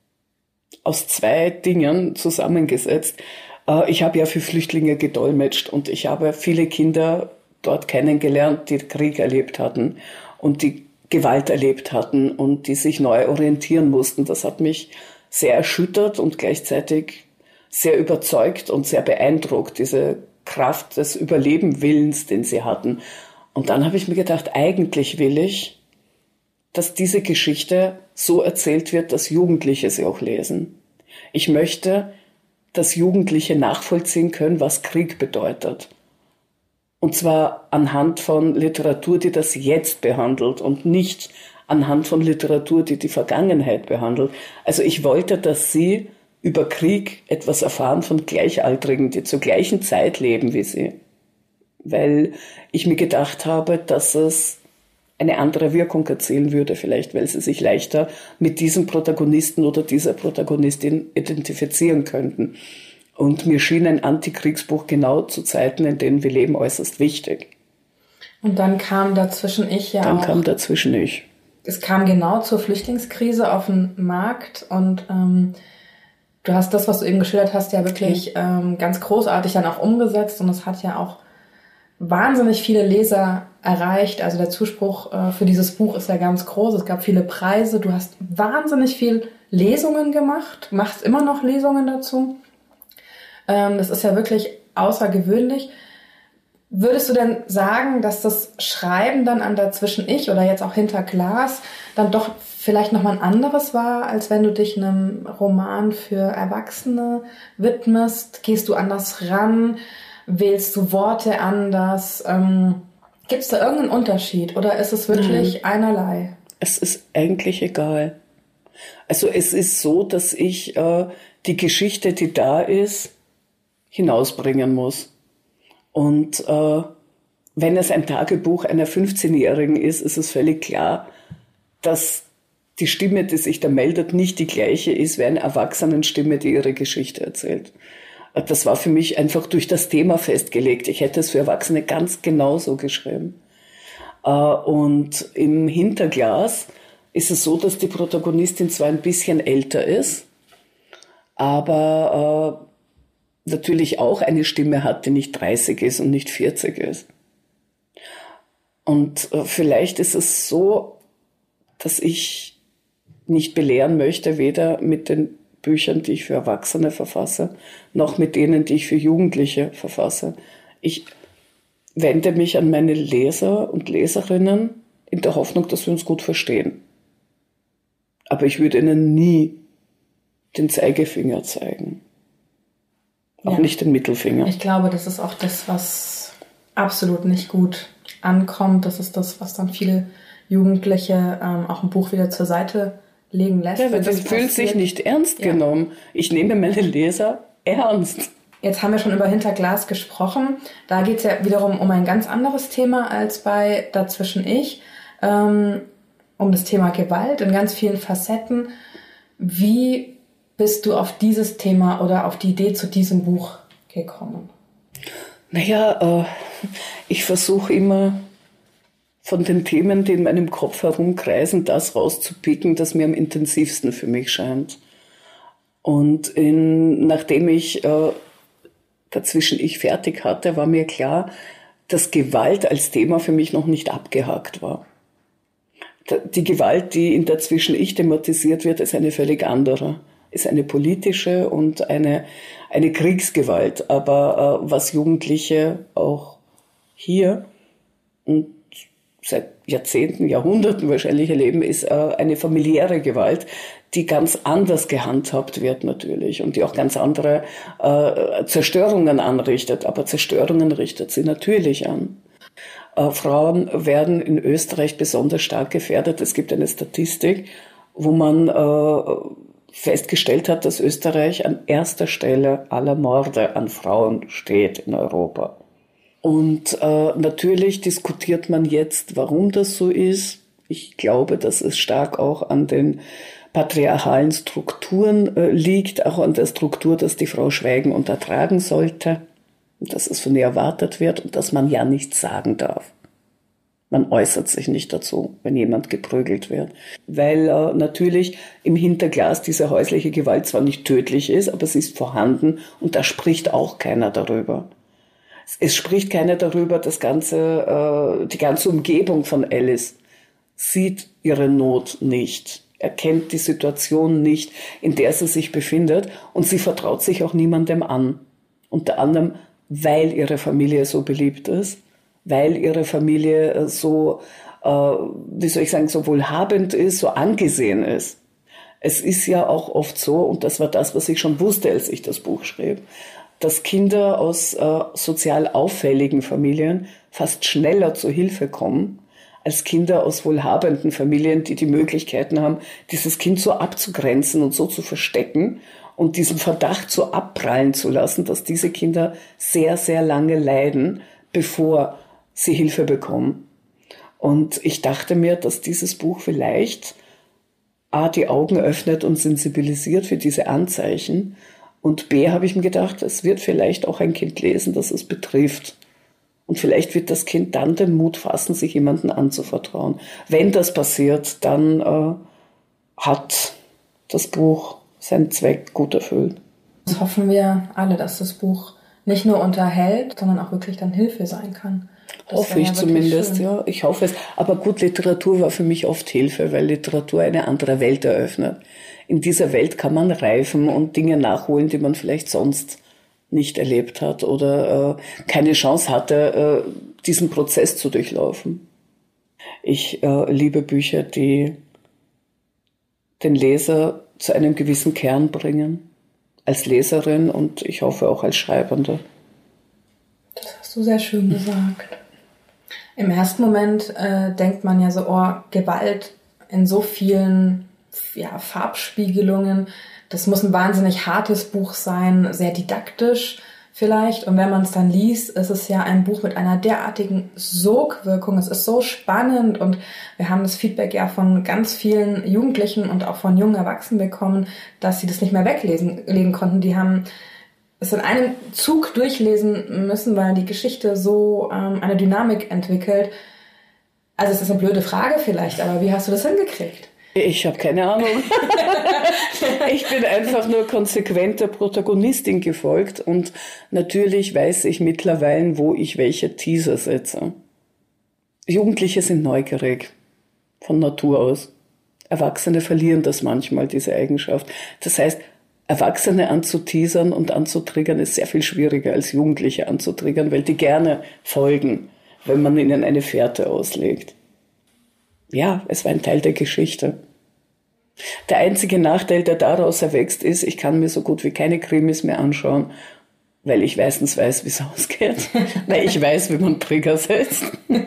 [SPEAKER 1] aus zwei Dingen zusammengesetzt. Ich habe ja für Flüchtlinge gedolmetscht und ich habe viele Kinder dort kennengelernt, die Krieg erlebt hatten und die Gewalt erlebt hatten und die sich neu orientieren mussten. Das hat mich sehr erschüttert und gleichzeitig sehr überzeugt und sehr beeindruckt, diese Kraft des Überlebenwillens, den sie hatten. Und dann habe ich mir gedacht, eigentlich will ich, dass diese Geschichte so erzählt wird, dass Jugendliche sie auch lesen. Ich möchte, dass Jugendliche nachvollziehen können, was Krieg bedeutet. Und zwar anhand von Literatur, die das Jetzt behandelt und nicht anhand von Literatur, die die Vergangenheit behandelt. Also ich wollte, dass sie über Krieg etwas erfahren von Gleichaltrigen, die zur gleichen Zeit leben wie sie. Weil ich mir gedacht habe, dass es eine andere Wirkung erzielen würde, vielleicht, weil sie sich leichter mit diesem Protagonisten oder dieser Protagonistin identifizieren könnten. Und mir schien ein Antikriegsbuch genau zu Zeiten, in denen wir leben, äußerst wichtig.
[SPEAKER 4] Und dann kam dazwischen ich ja
[SPEAKER 1] Dann
[SPEAKER 4] auch.
[SPEAKER 1] Dann kam dazwischen ich.
[SPEAKER 4] Es kam genau zur Flüchtlingskrise auf den Markt und ähm, du hast das, was du eben geschildert hast, ja wirklich ähm, ganz großartig dann auch umgesetzt und es hat ja auch wahnsinnig viele Leser erreicht. Also der Zuspruch äh, für dieses Buch ist ja ganz groß. Es gab viele Preise. Du hast wahnsinnig viel Lesungen gemacht, machst immer noch Lesungen dazu. Ähm, das ist ja wirklich außergewöhnlich. Würdest du denn sagen, dass das Schreiben dann an Dazwischen Ich oder jetzt auch Hinter Glas dann doch vielleicht nochmal ein anderes war, als wenn du dich einem Roman für Erwachsene widmest? Gehst du anders ran? Wählst du Worte anders? Ähm, Gibt es da irgendeinen Unterschied oder ist es wirklich Nein. einerlei?
[SPEAKER 1] Es ist eigentlich egal. Also es ist so, dass ich äh, die Geschichte, die da ist, hinausbringen muss. Und äh, wenn es ein Tagebuch einer fünfzehnjährigen ist, ist es völlig klar, dass die Stimme, die sich da meldet, nicht die gleiche ist wie eine Erwachsenenstimme, die ihre Geschichte erzählt. Das war für mich einfach durch das Thema festgelegt. Ich hätte es für Erwachsene ganz genauso geschrieben. Und im Hinterglas ist es so, dass die Protagonistin zwar ein bisschen älter ist, aber äh, natürlich auch eine Stimme hat, die nicht dreißig ist und nicht vierzig ist. Und äh, vielleicht ist es so, dass ich nicht belehren möchte, weder mit den Büchern, die ich für Erwachsene verfasse, noch mit denen, die ich für Jugendliche verfasse. Ich wende mich an meine Leser und Leserinnen in der Hoffnung, dass wir uns gut verstehen. Aber ich würde ihnen nie den Zeigefinger zeigen. Auch ja. nicht den Mittelfinger.
[SPEAKER 4] Ich glaube, das ist auch das, was absolut nicht gut ankommt. Das ist das, was dann viele Jugendliche ähm, auch ein Buch wieder zur Seite legen lässt.
[SPEAKER 1] Ja, weil das fühlt sich nicht ernst
[SPEAKER 4] ja.
[SPEAKER 1] genommen. Ich nehme meine Leser ernst.
[SPEAKER 4] Jetzt haben wir schon über Hinter Glas gesprochen. Da geht es ja wiederum um ein ganz anderes Thema als bei Dazwischen ich. Ähm, um das Thema Gewalt in ganz vielen Facetten. Wie bist du auf dieses Thema oder auf die Idee zu diesem Buch gekommen?
[SPEAKER 1] Naja, äh, ich versuche immer von den Themen, die in meinem Kopf herumkreisen, das rauszupicken, das mir am intensivsten für mich scheint. Und in, nachdem ich äh, Dazwischen ich fertig hatte, war mir klar, dass Gewalt als Thema für mich noch nicht abgehakt war. Die Gewalt, die in Dazwischen ich thematisiert wird, ist eine völlig andere. Ist eine politische und eine, eine Kriegsgewalt. Aber äh, was Jugendliche auch hier und seit Jahrzehnten, Jahrhunderten wahrscheinlich erleben, ist äh, eine familiäre Gewalt, die ganz anders gehandhabt wird natürlich und die auch ganz andere äh, Zerstörungen anrichtet. Aber Zerstörungen richtet sie natürlich an. Äh, Frauen werden in Österreich besonders stark gefährdet. Es gibt eine Statistik, wo man äh, festgestellt hat, dass Österreich an erster Stelle aller Morde an Frauen steht in Europa. Und äh, natürlich diskutiert man jetzt, warum das so ist. Ich glaube, dass es stark auch an den patriarchalen Strukturen äh, liegt, auch an der Struktur, dass die Frau schweigen und ertragen sollte, und dass es von ihr erwartet wird und dass man ja nichts sagen darf. Man äußert sich nicht dazu, wenn jemand geprügelt wird. Weil äh, natürlich im Hinterglas diese häusliche Gewalt zwar nicht tödlich ist, aber sie ist vorhanden und da spricht auch keiner darüber. Es spricht keiner darüber, das ganze, äh, die ganze Umgebung von Alice sieht ihre Not nicht, erkennt die Situation nicht, in der sie sich befindet und sie vertraut sich auch niemandem an. Unter anderem, weil ihre Familie so beliebt ist, weil ihre Familie so, äh, wie soll ich sagen, so wohlhabend ist, so angesehen ist. Es ist ja auch oft so, und das war das, was ich schon wusste, als ich das Buch schrieb, dass Kinder aus äh, sozial auffälligen Familien fast schneller zur Hilfe kommen, als Kinder aus wohlhabenden Familien, die die Möglichkeiten haben, dieses Kind so abzugrenzen und so zu verstecken und diesen Verdacht so abprallen zu lassen, dass diese Kinder sehr, sehr lange leiden, bevor sie Hilfe bekommen. Und ich dachte mir, dass dieses Buch vielleicht A, die Augen öffnet und sensibilisiert für diese Anzeichen, und B, habe ich mir gedacht, es wird vielleicht auch ein Kind lesen, das es betrifft. Und vielleicht wird das Kind dann den Mut fassen, sich jemandem anzuvertrauen. Wenn das passiert, dann äh, hat das Buch seinen Zweck gut erfüllt.
[SPEAKER 4] Das hoffen wir alle, dass das Buch nicht nur unterhält, sondern auch wirklich dann Hilfe sein kann. Das
[SPEAKER 1] hoffe ich
[SPEAKER 4] ja
[SPEAKER 1] zumindest,
[SPEAKER 4] schön.
[SPEAKER 1] ja. Ich hoffe es. Aber gut, Literatur war für mich oft Hilfe, weil Literatur eine andere Welt eröffnet. In dieser Welt kann man reifen und Dinge nachholen, die man vielleicht sonst nicht erlebt hat oder äh, keine Chance hatte, äh, diesen Prozess zu durchlaufen. Ich äh, liebe Bücher, die den Leser zu einem gewissen Kern bringen, als Leserin und ich hoffe auch als Schreibende.
[SPEAKER 4] Das hast du sehr schön gesagt. Im ersten Moment äh, denkt man ja so, oh, Gewalt in so vielen ja, Farbspiegelungen, das muss ein wahnsinnig hartes Buch sein, sehr didaktisch vielleicht. Und wenn man es dann liest, ist es ja ein Buch mit einer derartigen Sogwirkung. Es ist so spannend und wir haben das Feedback ja von ganz vielen Jugendlichen und auch von jungen Erwachsenen bekommen, dass sie das nicht mehr weglesen legen konnten. Die haben es in einem Zug durchlesen müssen, weil die Geschichte so ähm, eine Dynamik entwickelt. Also es ist eine blöde Frage vielleicht, aber wie hast du das hingekriegt?
[SPEAKER 1] Ich habe keine Ahnung. Ich bin einfach nur konsequent der Protagonistin gefolgt und natürlich weiß ich mittlerweile, wo ich welche Teaser setze. Jugendliche sind neugierig von Natur aus. Erwachsene verlieren das manchmal, diese Eigenschaft. Das heißt, Erwachsene anzuteasern und anzutriggern ist sehr viel schwieriger als Jugendliche anzutriggern, weil die gerne folgen, wenn man ihnen eine Fährte auslegt. Ja, es war ein Teil der Geschichte. Der einzige Nachteil, der daraus erwächst, ist, ich kann mir so gut wie keine Krimis mehr anschauen, weil ich meistens weiß, wie es ausgeht, weil ich weiß, wie man Trigger setzt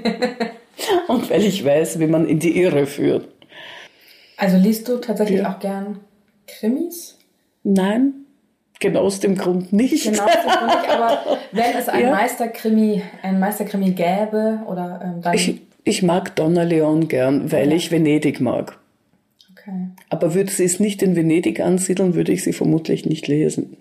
[SPEAKER 1] und weil ich weiß, wie man in die Irre führt.
[SPEAKER 4] Also liest du tatsächlich
[SPEAKER 1] Ja.
[SPEAKER 4] auch gern Krimis?
[SPEAKER 1] Nein, genau aus dem Grund nicht.
[SPEAKER 4] Genau, das ist nicht, aber wenn es ein
[SPEAKER 1] Ja.
[SPEAKER 4] Meisterkrimi, ein Meisterkrimi gäbe, oder ähm, dann...
[SPEAKER 1] Ich, ich mag Donna Leon gern, weil
[SPEAKER 4] Ja.
[SPEAKER 1] ich Venedig mag.
[SPEAKER 4] Okay.
[SPEAKER 1] Aber würde sie es nicht in Venedig ansiedeln, würde ich sie vermutlich nicht lesen.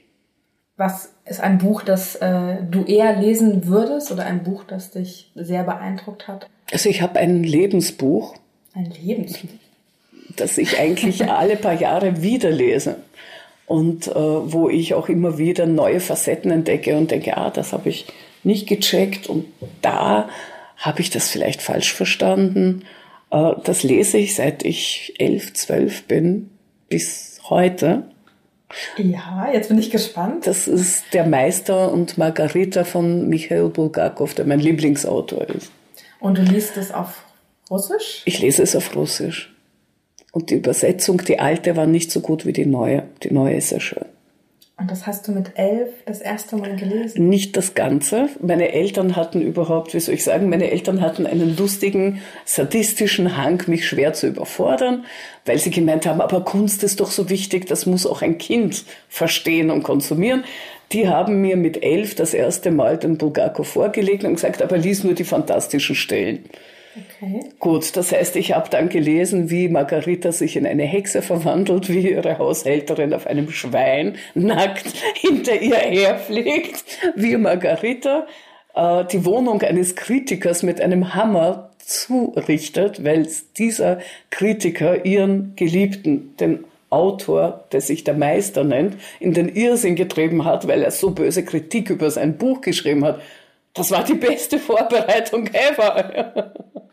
[SPEAKER 4] Was ist ein Buch, das äh, du eher lesen würdest, oder ein Buch, das dich sehr beeindruckt hat?
[SPEAKER 1] Also ich habe ein Lebensbuch,
[SPEAKER 4] Ein Lebensbuch.
[SPEAKER 1] das ich eigentlich alle paar Jahre wieder lese. Und äh, wo ich auch immer wieder neue Facetten entdecke und denke, ah, das habe ich nicht gecheckt und da habe ich das vielleicht falsch verstanden. Äh, das lese ich, seit ich elf, zwölf bin, bis heute.
[SPEAKER 4] Ja, jetzt bin ich gespannt.
[SPEAKER 1] Das ist Der Meister und Margarita von Michail Bulgakov, der mein Lieblingsautor ist.
[SPEAKER 4] Und du liest es auf Russisch?
[SPEAKER 1] Ich lese es auf Russisch. Und die Übersetzung, die alte, war nicht so gut wie die neue. Die neue ist sehr schön.
[SPEAKER 4] Und das hast du mit elf das erste Mal gelesen?
[SPEAKER 1] Nicht das Ganze. Meine Eltern hatten überhaupt, wie soll ich sagen, meine Eltern hatten einen lustigen, sadistischen Hang, mich schwer zu überfordern, weil sie gemeint haben, aber Kunst ist doch so wichtig, das muss auch ein Kind verstehen und konsumieren. Die haben mir mit elf das erste Mal den Bulgakov vorgelegt und gesagt, aber lies nur die fantastischen Stellen.
[SPEAKER 4] Okay.
[SPEAKER 1] Gut, das heißt, ich habe dann gelesen, wie Margarita sich in eine Hexe verwandelt, wie ihre Haushälterin auf einem Schwein nackt hinter ihr herfliegt, wie Margarita äh, die Wohnung eines Kritikers mit einem Hammer zurichtet, weil dieser Kritiker ihren Geliebten, den Autor, der sich der Meister nennt, in den Irrsinn getrieben hat, weil er so böse Kritik über sein Buch geschrieben hat. Das war die beste Vorbereitung ever.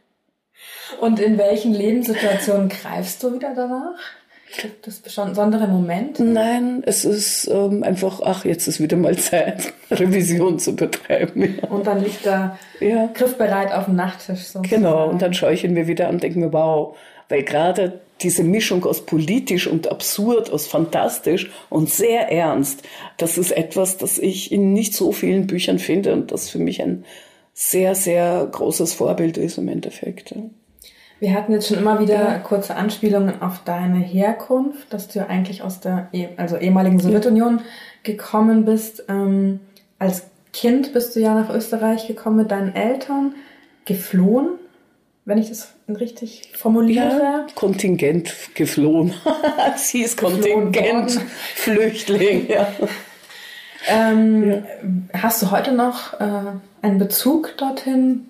[SPEAKER 4] Und in welchen Lebenssituationen greifst du wieder danach? Gibt es besondere Momente?
[SPEAKER 1] Nein, es ist ähm, einfach, ach, jetzt ist wieder mal Zeit, Revision zu betreiben. Ja.
[SPEAKER 4] Und dann liegt er
[SPEAKER 1] Ja.
[SPEAKER 4] griffbereit auf dem Nachttisch. Sozusagen.
[SPEAKER 1] Genau, und dann schaue ich ihn mir wieder an und denke mir, wow, weil gerade diese Mischung aus politisch und absurd, aus fantastisch und sehr ernst, das ist etwas, das ich in nicht so vielen Büchern finde und das für mich ein sehr, sehr großes Vorbild ist im Endeffekt. Ja.
[SPEAKER 4] Wir hatten jetzt schon immer wieder
[SPEAKER 1] Ja.
[SPEAKER 4] kurze Anspielungen auf deine Herkunft, dass du ja eigentlich aus der eh- also ehemaligen Sowjetunion gekommen bist. Ähm, als Kind bist du ja nach Österreich gekommen mit deinen Eltern, geflohen, wenn ich das richtig formuliere.
[SPEAKER 1] Ja, Kontingent geflohen. Sie ist
[SPEAKER 4] Geflohen
[SPEAKER 1] Kontingent
[SPEAKER 4] worden.
[SPEAKER 1] Flüchtling. Ja.
[SPEAKER 4] Ähm, Hast du heute noch äh, einen Bezug dorthin?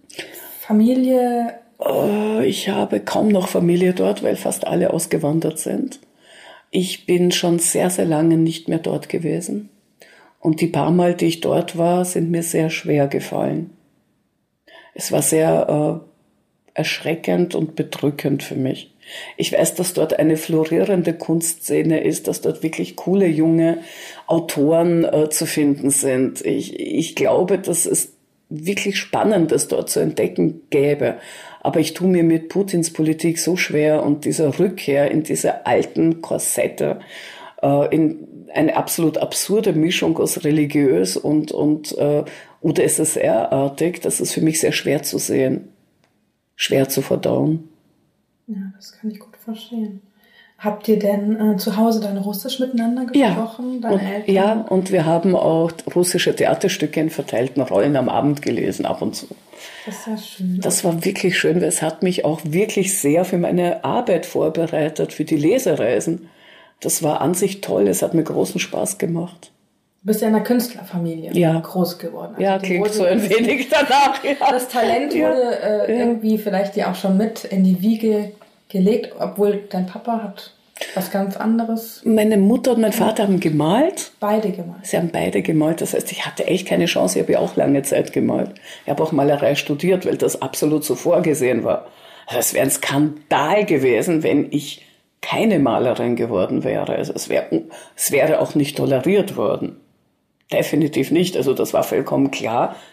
[SPEAKER 4] Familie?
[SPEAKER 1] Oh, ich habe kaum noch Familie dort, weil fast alle ausgewandert sind. Ich bin schon sehr, sehr lange nicht mehr dort gewesen. Und die paar Mal, die ich dort war, sind mir sehr schwer gefallen. Es war sehr äh, erschreckend und bedrückend für mich. Ich weiß, dass dort eine florierende Kunstszene ist, dass dort wirklich coole junge Autoren äh, zu finden sind. Ich, ich glaube, dass es wirklich Spannendes dort zu entdecken gäbe. Aber ich tue mir mit Putins Politik so schwer und dieser Rückkehr in diese alten Korsette, äh, in eine absolut absurde Mischung aus religiös und, und äh, U d S S R-artig, das ist für mich sehr schwer zu sehen, schwer zu verdauen.
[SPEAKER 4] Ja, das kann ich gut verstehen. Habt ihr denn äh, zu Hause dann Russisch miteinander gesprochen?
[SPEAKER 1] Ja.
[SPEAKER 4] Deine
[SPEAKER 1] Und,
[SPEAKER 4] Eltern?
[SPEAKER 1] ja, und wir haben auch russische Theaterstücke in verteilten Rollen am Abend gelesen, ab und zu.
[SPEAKER 4] Das ist ja schön.
[SPEAKER 1] Das war wirklich schön, weil es hat mich auch wirklich sehr für meine Arbeit vorbereitet, für die Lesereisen. Das war an sich toll, es hat mir großen Spaß gemacht.
[SPEAKER 4] Du bist ja in einer Künstlerfamilie
[SPEAKER 1] Ja.
[SPEAKER 4] groß geworden. Also
[SPEAKER 1] Ja,
[SPEAKER 4] dir
[SPEAKER 1] klingt
[SPEAKER 4] wurde
[SPEAKER 1] so ein
[SPEAKER 4] das-
[SPEAKER 1] wenig danach. Ja.
[SPEAKER 4] Das Talent
[SPEAKER 1] Ja.
[SPEAKER 4] wurde äh,
[SPEAKER 1] Ja.
[SPEAKER 4] irgendwie vielleicht dir auch schon mit in die Wiege gelegt, obwohl dein Papa hat was ganz anderes.
[SPEAKER 1] Meine Mutter und mein Vater haben gemalt.
[SPEAKER 4] Beide gemacht.
[SPEAKER 1] Sie haben beide gemalt. Das heißt, ich hatte echt keine Chance. Ich habe ja auch lange Zeit gemalt. Ich habe auch Malerei studiert, weil das absolut so vorgesehen war. Also es wäre ein Skandal gewesen, wenn ich keine Malerin geworden wäre. Also es, wär, es wäre auch nicht toleriert worden. Definitiv nicht. Also das war vollkommen klar.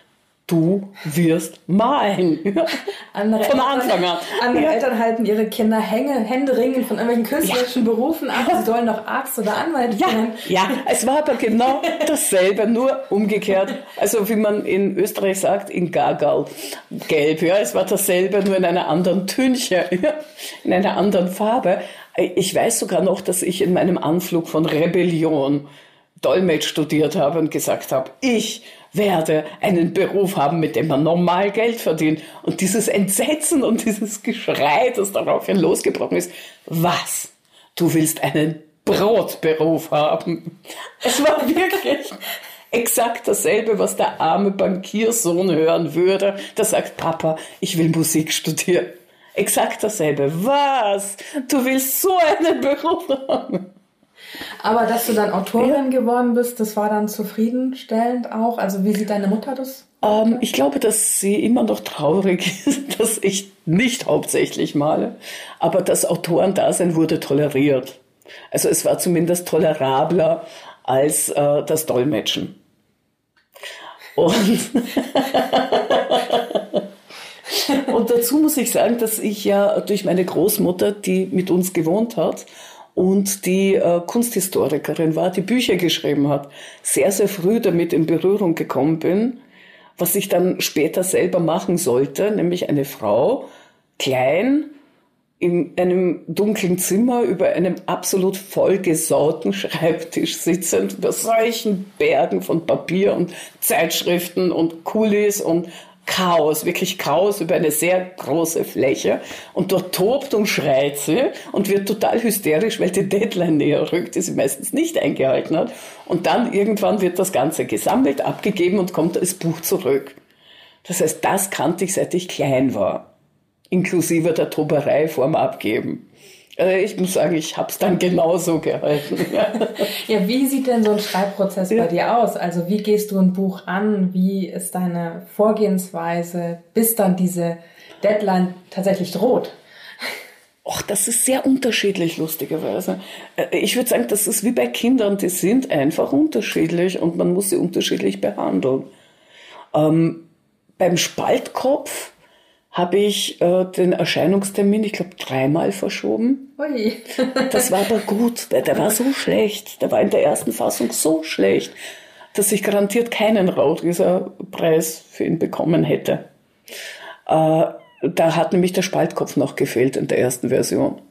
[SPEAKER 1] du wirst malen.
[SPEAKER 4] Andere
[SPEAKER 1] Von
[SPEAKER 4] Eltern,
[SPEAKER 1] Anfang an.
[SPEAKER 4] Andere
[SPEAKER 1] Ja.
[SPEAKER 4] Eltern halten ihre Kinder Hänge, Händeringend von irgendwelchen künstlerischen ja. Berufen ab. Sie sollen doch Arzt oder Anwalt
[SPEAKER 1] ja.
[SPEAKER 4] sein.
[SPEAKER 1] Ja, es war aber genau dasselbe, nur umgekehrt. Also wie man in Österreich sagt, in Gagal gelb. Ja, es war dasselbe, nur in einer anderen Tünche, ja, in einer anderen Farbe. Ich weiß sogar noch, dass ich in meinem Anflug von Rebellion Dolmetsch studiert habe und gesagt habe, ich werde einen Beruf haben, mit dem man normal Geld verdient. Und dieses Entsetzen und dieses Geschrei, das daraufhin losgebrochen ist, was? Du willst einen Brotberuf haben? Es war wirklich exakt dasselbe, was der arme Bankiersohn hören würde. Der sagt, Papa, ich will Musik studieren. Exakt dasselbe. Was? Du willst so einen Beruf haben?
[SPEAKER 4] Aber dass du dann Autorin ja. geworden bist, das war dann zufriedenstellend auch? Also wie sieht deine Mutter das?
[SPEAKER 1] Ähm, ich glaube, dass sie immer noch traurig ist, dass ich nicht hauptsächlich male. Aber das Autorendasein wurde toleriert. Also es war zumindest tolerabler als äh, das Dolmetschen. Und, und dazu muss ich sagen, dass ich ja durch meine Großmutter, die mit uns gewohnt hat, und die äh, Kunsthistorikerin war, die Bücher geschrieben hat, sehr, sehr früh damit in Berührung gekommen bin, was ich dann später selber machen sollte, nämlich eine Frau, klein, in einem dunklen Zimmer über einem absolut vollgesauten Schreibtisch sitzend, über solchen Bergen von Papier und Zeitschriften und Kulis und Chaos, wirklich Chaos über eine sehr große Fläche. Und dort tobt und schreit sie und wird total hysterisch, weil die Deadline näher rückt, die sie meistens nicht eingehalten hat. Und dann irgendwann wird das Ganze gesammelt, abgegeben und kommt als Buch zurück. Das heißt, das kannte ich, seit ich klein war. Inklusive der Toberei vorm Abgeben. Also ich muss sagen, ich habe es dann genauso gehalten.
[SPEAKER 4] Ja, wie sieht denn so ein Schreibprozess ja. bei dir aus? Also wie gehst du ein Buch an? Wie ist deine Vorgehensweise, bis dann diese Deadline tatsächlich droht?
[SPEAKER 1] Och, das ist sehr unterschiedlich, lustigerweise. Ich würde sagen, das ist wie bei Kindern, die sind einfach unterschiedlich und man muss sie unterschiedlich behandeln. Ähm, beim Spaltkopf habe ich äh, den Erscheinungstermin, ich glaube, dreimal verschoben.
[SPEAKER 4] Ui.
[SPEAKER 1] Das war aber gut. Der, der war so schlecht. Der war in der ersten Fassung so schlecht, dass ich garantiert keinen Raudrieser-Preis für ihn bekommen hätte. Äh, da hat nämlich der Spaltkopf noch gefehlt in der ersten Version.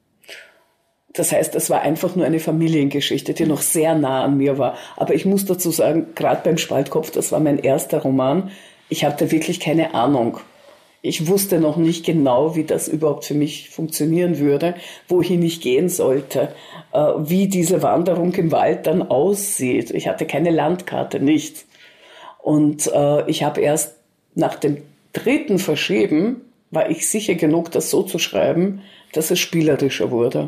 [SPEAKER 1] Das heißt, es war einfach nur eine Familiengeschichte, die noch sehr nah an mir war. Aber ich muss dazu sagen, gerade beim Spaltkopf, das war mein erster Roman, ich hatte wirklich keine Ahnung. Ich wusste noch nicht genau, wie das überhaupt für mich funktionieren würde, wohin ich gehen sollte, wie diese Wanderung im Wald dann aussieht. Ich hatte keine Landkarte, nichts. Und ich habe erst nach dem dritten Verschieben, war ich sicher genug, das so zu schreiben, dass es spielerischer wurde.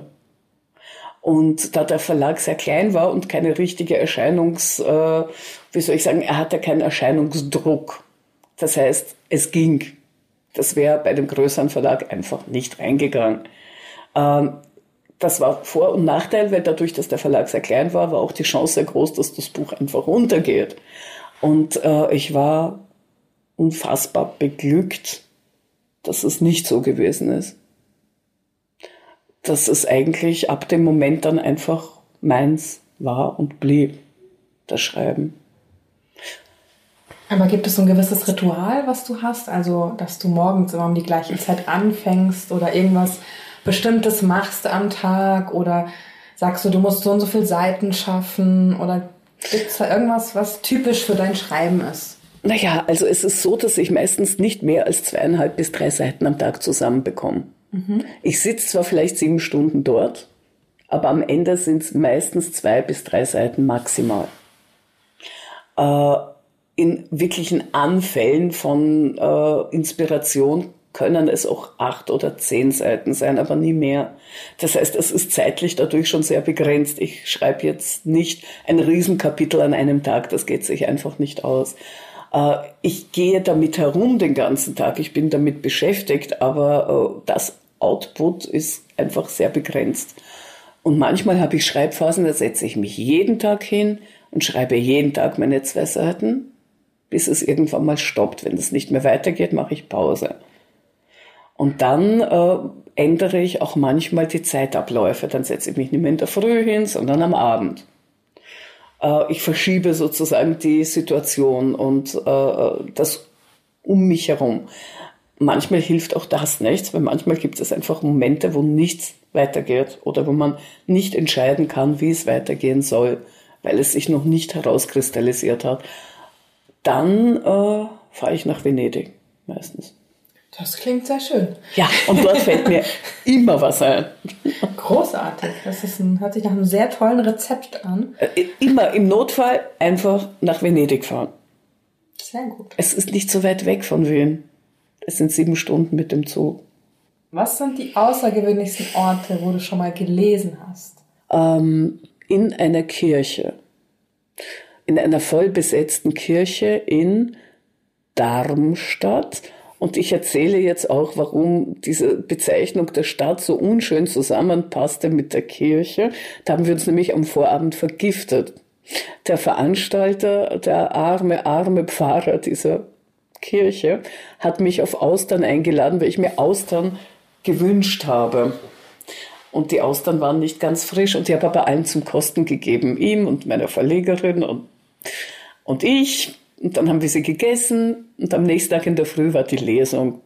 [SPEAKER 1] Und da der Verlag sehr klein war und keine richtige Erscheinungs, wie soll ich sagen, er hatte keinen Erscheinungsdruck. Das heißt, es ging. Das wäre bei dem größeren Verlag einfach nicht reingegangen. Ähm, das war Vor- und Nachteil, weil dadurch, dass der Verlag sehr klein war, war auch die Chance sehr groß, dass das Buch einfach runtergeht. Und äh, ich war unfassbar beglückt, dass es nicht so gewesen ist. Dass es eigentlich ab dem Moment dann einfach meins war und blieb, das Schreiben.
[SPEAKER 4] Aber gibt es so ein gewisses Ritual, was du hast? Also, dass du morgens immer um die gleiche Zeit anfängst oder irgendwas Bestimmtes machst am Tag? Oder sagst du, du musst so und so viele Seiten schaffen? Oder gibt es da irgendwas, was typisch für dein Schreiben ist?
[SPEAKER 1] Naja, also es ist so, dass ich meistens nicht mehr als zweieinhalb bis drei Seiten am Tag zusammenbekomme. Mhm. Ich sitze zwar vielleicht sieben Stunden dort, aber am Ende sind es meistens zwei bis drei Seiten maximal. Äh, In wirklichen Anfällen von äh, Inspiration können es auch acht oder zehn Seiten sein, aber nie mehr. Das heißt, es ist zeitlich dadurch schon sehr begrenzt. Ich schreibe jetzt nicht ein Riesenkapitel an einem Tag, das geht sich einfach nicht aus. Äh, ich gehe damit herum den ganzen Tag, ich bin damit beschäftigt, aber äh, das Output ist einfach sehr begrenzt. Und manchmal habe ich Schreibphasen, da setze ich mich jeden Tag hin und schreibe jeden Tag meine zwei Seiten. bis es irgendwann mal stoppt. Wenn es nicht mehr weitergeht, mache ich Pause. Und dann äh, ändere ich auch manchmal die Zeitabläufe. Dann setze ich mich nicht mehr in der Früh hin, sondern am Abend. Äh, ich verschiebe sozusagen die Situation und äh, das um mich herum. Manchmal hilft auch das nichts, weil manchmal gibt es einfach Momente, wo nichts weitergeht oder wo man nicht entscheiden kann, wie es weitergehen soll, weil es sich noch nicht herauskristallisiert hat. Dann äh, fahre ich nach Venedig meistens.
[SPEAKER 4] Das klingt sehr schön.
[SPEAKER 1] Ja, und dort fällt mir immer was ein.
[SPEAKER 4] Großartig. Das ist ein, hört sich nach einem sehr tollen Rezept an.
[SPEAKER 1] Äh, immer im Notfall einfach nach Venedig fahren.
[SPEAKER 4] Sehr gut.
[SPEAKER 1] Es ist nicht so weit weg von Wien. Es sind sieben Stunden mit dem Zug.
[SPEAKER 4] Was sind die außergewöhnlichsten Orte, wo du schon mal gelesen hast?
[SPEAKER 1] Ähm, in einer Kirche. In einer voll besetzten Kirche in Darmstadt. Und ich erzähle jetzt auch, warum diese Bezeichnung der Stadt so unschön zusammenpasste mit der Kirche. Da haben wir uns nämlich am Vorabend vergiftet. Der Veranstalter, der arme, arme Pfarrer dieser Kirche, hat mich auf Austern eingeladen, weil ich mir Austern gewünscht habe. Und die Austern waren nicht ganz frisch und ich habe aber allen zum Kosten gegeben. Ihm und meiner Verlegerin und, und ich. Und dann haben wir sie gegessen und am nächsten Tag in der Früh war die Lesung.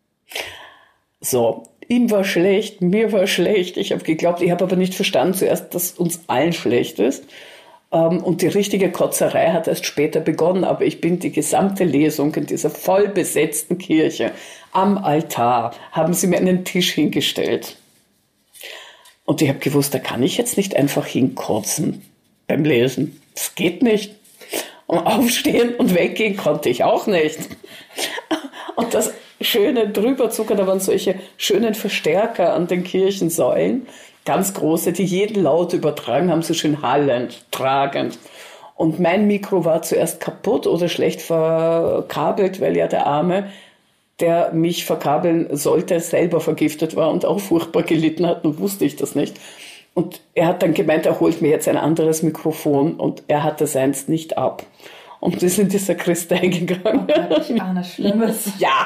[SPEAKER 1] So, ihm war schlecht, mir war schlecht. Ich habe geglaubt, ich habe aber nicht verstanden zuerst, dass uns allen schlecht ist. Und die richtige Kotzerei hat erst später begonnen, aber ich bin die gesamte Lesung in dieser voll besetzten Kirche am Altar, haben sie mir einen Tisch hingestellt. Und ich habe gewusst, da kann ich jetzt nicht einfach hinkotzen beim Lesen. Das geht nicht. Und aufstehen und weggehen konnte ich auch nicht. Und das schöne Drüberzucker, da waren solche schönen Verstärker an den Kirchensäulen, ganz große, die jeden Laut übertragen haben, so schön hallend, tragend. Und mein Mikro war zuerst kaputt oder schlecht verkabelt, weil ja der Arme, der mich verkabeln sollte, selber vergiftet war und auch furchtbar gelitten hat, und wusste ich das nicht. Und er hat dann gemeint, er holt mir jetzt ein anderes Mikrofon, und er hatte seins nicht ab. Und wir sind in die Sakristei gegangen.
[SPEAKER 4] Oh Gott, ich ahne Schlimmes.
[SPEAKER 1] Ja.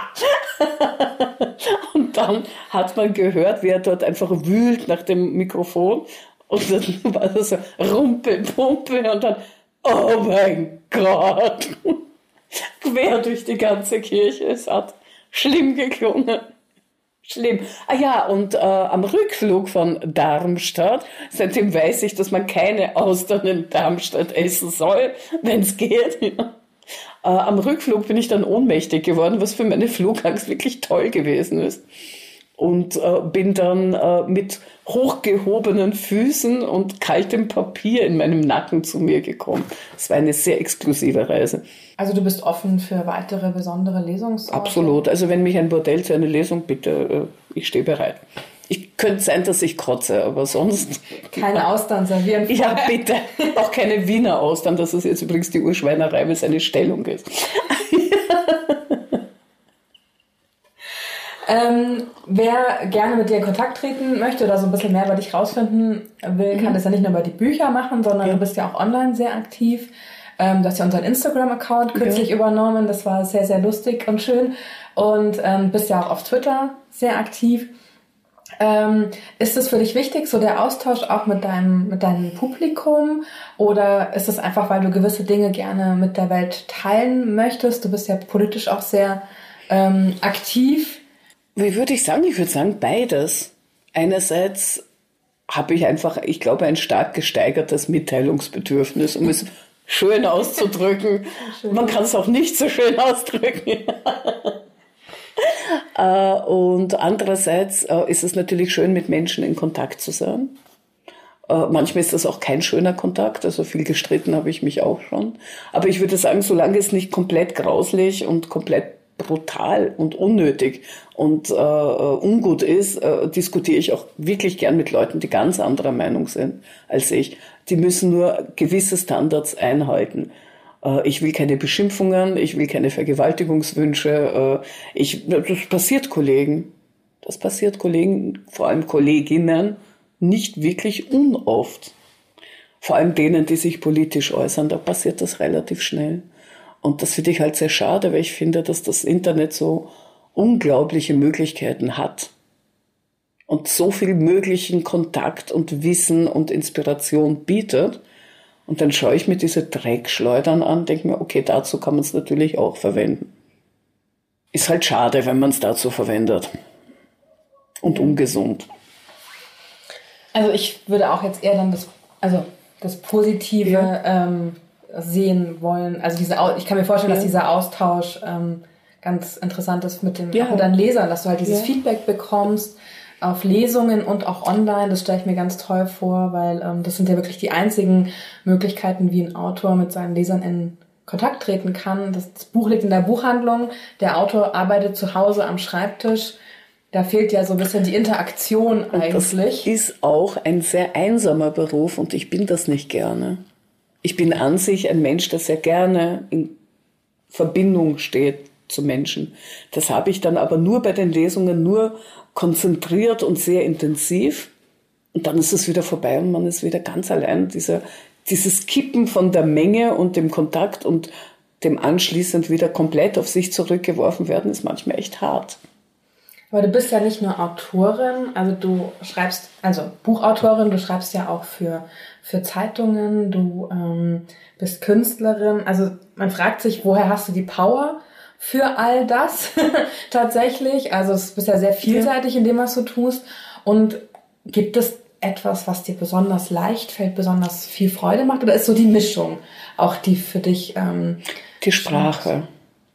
[SPEAKER 1] Und dann hat man gehört, wie er dort einfach wühlt nach dem Mikrofon. Und dann war das so Rumpel, Pumpe und dann, oh mein Gott, quer durch die ganze Kirche. Es hat schlimm geklungen. Schlimm. Ah ja, und äh, am Rückflug von Darmstadt, seitdem weiß ich, dass man keine Austern in Darmstadt essen soll, wenn es geht. Ja. Äh, am Rückflug bin ich dann ohnmächtig geworden, was für meine Flugangst wirklich toll gewesen ist. Und äh, bin dann äh, mit hochgehobenen Füßen und kaltem Papier in meinem Nacken zu mir gekommen. Es war eine sehr exklusive Reise.
[SPEAKER 4] Also du bist offen für weitere besondere Lesungsorte?
[SPEAKER 1] Absolut. Also wenn mich ein Bordell zu einer Lesung bitte, äh, ich stehe bereit. Ich könnte sein, dass ich kotze, aber sonst...
[SPEAKER 4] Keine Austern servieren vorher.
[SPEAKER 1] Ja, bitte. Auch keine Wiener Austern. Das ist jetzt übrigens die Urschweinerei, weil es eine Stellung ist.
[SPEAKER 4] Ähm, wer gerne mit dir in Kontakt treten möchte oder so ein bisschen mehr über dich rausfinden will, kann mhm. das ja nicht nur über die Bücher machen, sondern ja. du bist ja auch online sehr aktiv. Ähm, du hast ja unseren Instagram-Account kürzlich ja. übernommen. Das war sehr, sehr lustig und schön. Und ähm, bist ja auch auf Twitter sehr aktiv. Ähm, ist es für dich wichtig, so der Austausch auch mit deinem, mit deinem Publikum? Oder ist es einfach, weil du gewisse Dinge gerne mit der Welt teilen möchtest? Du bist ja politisch auch sehr ähm, aktiv.
[SPEAKER 1] Wie würde ich sagen? Ich würde sagen, beides. Einerseits habe ich einfach, ich glaube, ein stark gesteigertes Mitteilungsbedürfnis, um es schön auszudrücken. Schön. Man kann es auch nicht so schön ausdrücken. Und andererseits ist es natürlich schön, mit Menschen in Kontakt zu sein. Manchmal ist das auch kein schöner Kontakt, also viel gestritten habe ich mich auch schon. Aber ich würde sagen, solange es nicht komplett grauslich und komplett brutal und unnötig und äh, ungut ist, äh, diskutiere ich auch wirklich gern mit Leuten, die ganz anderer Meinung sind als ich. Die müssen nur gewisse Standards einhalten. Äh, ich will keine Beschimpfungen, ich will keine Vergewaltigungswünsche. Äh, ich, das passiert Kollegen. Das passiert Kollegen, vor allem Kolleginnen, nicht wirklich unoft. Vor allem denen, die sich politisch äußern, da passiert das relativ schnell. Und das finde ich halt sehr schade, weil ich finde, dass das Internet so unglaubliche Möglichkeiten hat und so viel möglichen Kontakt und Wissen und Inspiration bietet. Und dann schaue ich mir diese Dreckschleudern an, denke mir, okay, dazu kann man es natürlich auch verwenden. Ist halt schade, wenn man es dazu verwendet. Und ungesund.
[SPEAKER 4] Also ich würde auch jetzt eher dann das, also das Positive ja. ähm, sehen wollen. Also diese, ich kann mir vorstellen, ja. dass dieser Austausch ähm, ganz interessant ist mit, dem,
[SPEAKER 1] ja.
[SPEAKER 4] mit deinen Lesern, dass du halt dieses
[SPEAKER 1] ja.
[SPEAKER 4] Feedback bekommst auf Lesungen und auch online. Das stelle ich mir ganz toll vor, weil ähm, das sind ja wirklich die einzigen Möglichkeiten, wie ein Autor mit seinen Lesern in Kontakt treten kann. Das, das Buch liegt in der Buchhandlung, der Autor arbeitet zu Hause am Schreibtisch. Da fehlt ja so ein bisschen die Interaktion
[SPEAKER 1] und
[SPEAKER 4] eigentlich.
[SPEAKER 1] Das ist auch ein sehr einsamer Beruf und ich bin das nicht gerne. Ich bin an sich ein Mensch, der sehr gerne in Verbindung steht zu Menschen. Das habe ich dann aber nur bei den Lesungen nur konzentriert und sehr intensiv. Und dann ist es wieder vorbei und man ist wieder ganz allein. Dieser, dieses Kippen von der Menge und dem Kontakt und dem anschließend wieder komplett auf sich zurückgeworfen werden, ist manchmal echt hart.
[SPEAKER 4] Aber du bist ja nicht nur Autorin, also du schreibst, also Buchautorin, du schreibst ja auch für, für Zeitungen, du ähm, bist Künstlerin. Also man fragt sich, woher hast du die Power für all das tatsächlich? Also es bist ja sehr vielseitig in dem, was du tust. Und gibt es etwas, was dir besonders leicht fällt, besonders viel Freude macht? Oder ist so die Mischung auch die für dich? Ähm,
[SPEAKER 1] die Sprache.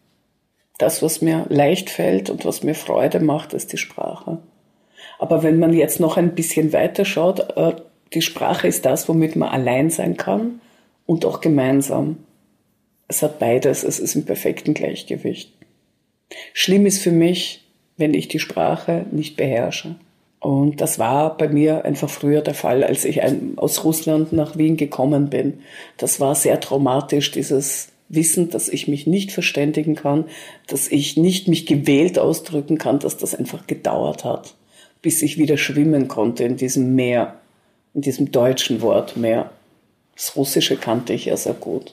[SPEAKER 1] Das, was mir leicht fällt und was mir Freude macht, ist die Sprache. Aber wenn man jetzt noch ein bisschen weiter schaut, die Sprache ist das, womit man allein sein kann und auch gemeinsam. Es hat beides, es ist im perfekten Gleichgewicht. Schlimm ist für mich, wenn ich die Sprache nicht beherrsche. Und das war bei mir einfach früher der Fall, als ich aus Russland nach Wien gekommen bin. Das war sehr traumatisch, dieses Wissen, dass ich mich nicht verständigen kann, dass ich nicht mich gewählt ausdrücken kann, dass das einfach gedauert hat, bis ich wieder schwimmen konnte in diesem Meer, in diesem deutschen Wort Meer. Das Russische kannte ich ja sehr gut.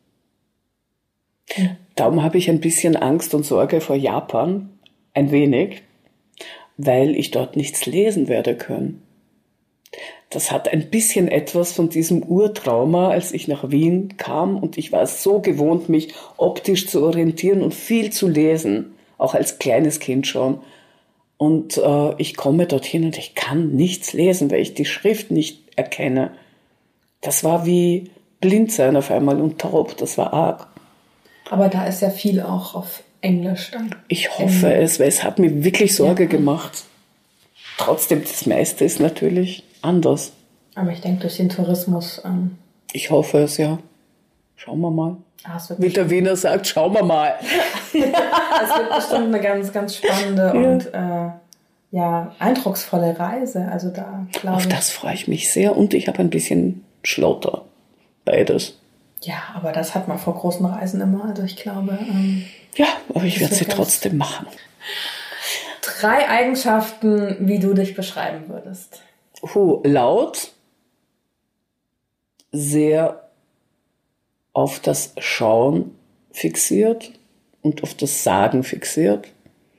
[SPEAKER 1] Ja. Darum habe ich ein bisschen Angst und Sorge vor Japan, ein wenig, weil ich dort nichts lesen werde können. Das hat ein bisschen etwas von diesem Urtrauma, als ich nach Wien kam und ich war so gewohnt, mich optisch zu orientieren und viel zu lesen, auch als kleines Kind schon. Und äh, ich komme dorthin und ich kann nichts lesen, weil ich die Schrift nicht erkenne. Das war wie blind sein auf einmal und taub, das war arg.
[SPEAKER 4] Aber da ist ja viel auch auf Englisch dann.
[SPEAKER 1] Ich hoffe ähm, es, weil es hat mir wirklich Sorge ja. gemacht. Trotzdem, das meiste ist natürlich anders.
[SPEAKER 4] Aber ich denke, durch den Tourismus... Ähm
[SPEAKER 1] ich hoffe es, ja. Schauen wir mal.
[SPEAKER 4] Ah,
[SPEAKER 1] Wie der Wiener sagt, schauen wir mal.
[SPEAKER 4] Es wird bestimmt eine ganz, ganz spannende ja. und äh, ja, eindrucksvolle Reise. Also da glaube
[SPEAKER 1] Auf das freue ich mich sehr und ich habe ein bisschen Schlotter. Beides.
[SPEAKER 4] Ja, aber das hat man vor großen Reisen immer. Also ich glaube... Ähm,
[SPEAKER 1] ja, aber ich werde sie trotzdem machen.
[SPEAKER 4] Drei Eigenschaften, wie du dich beschreiben würdest.
[SPEAKER 1] Uh, laut, sehr auf das Schauen fixiert und auf das Sagen fixiert.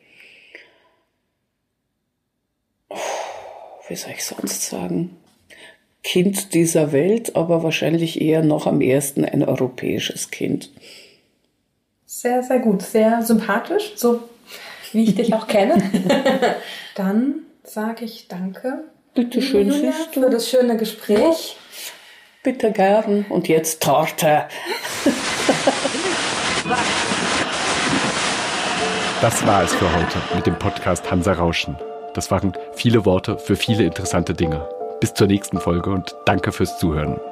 [SPEAKER 1] Wie soll ich sonst sagen? Kind dieser Welt, aber wahrscheinlich eher noch am ehesten ein europäisches Kind.
[SPEAKER 4] Sehr, sehr gut. Sehr sympathisch, so wie ich dich auch kenne. Dann sage ich danke.
[SPEAKER 1] Bitte schön,
[SPEAKER 4] Julia, für das schöne Gespräch.
[SPEAKER 1] Bitte gern. Und jetzt Torte.
[SPEAKER 2] Das war es für heute mit dem Podcast Hansa Rauschen. Das waren viele Worte für viele interessante Dinge. Bis zur nächsten Folge und danke fürs Zuhören.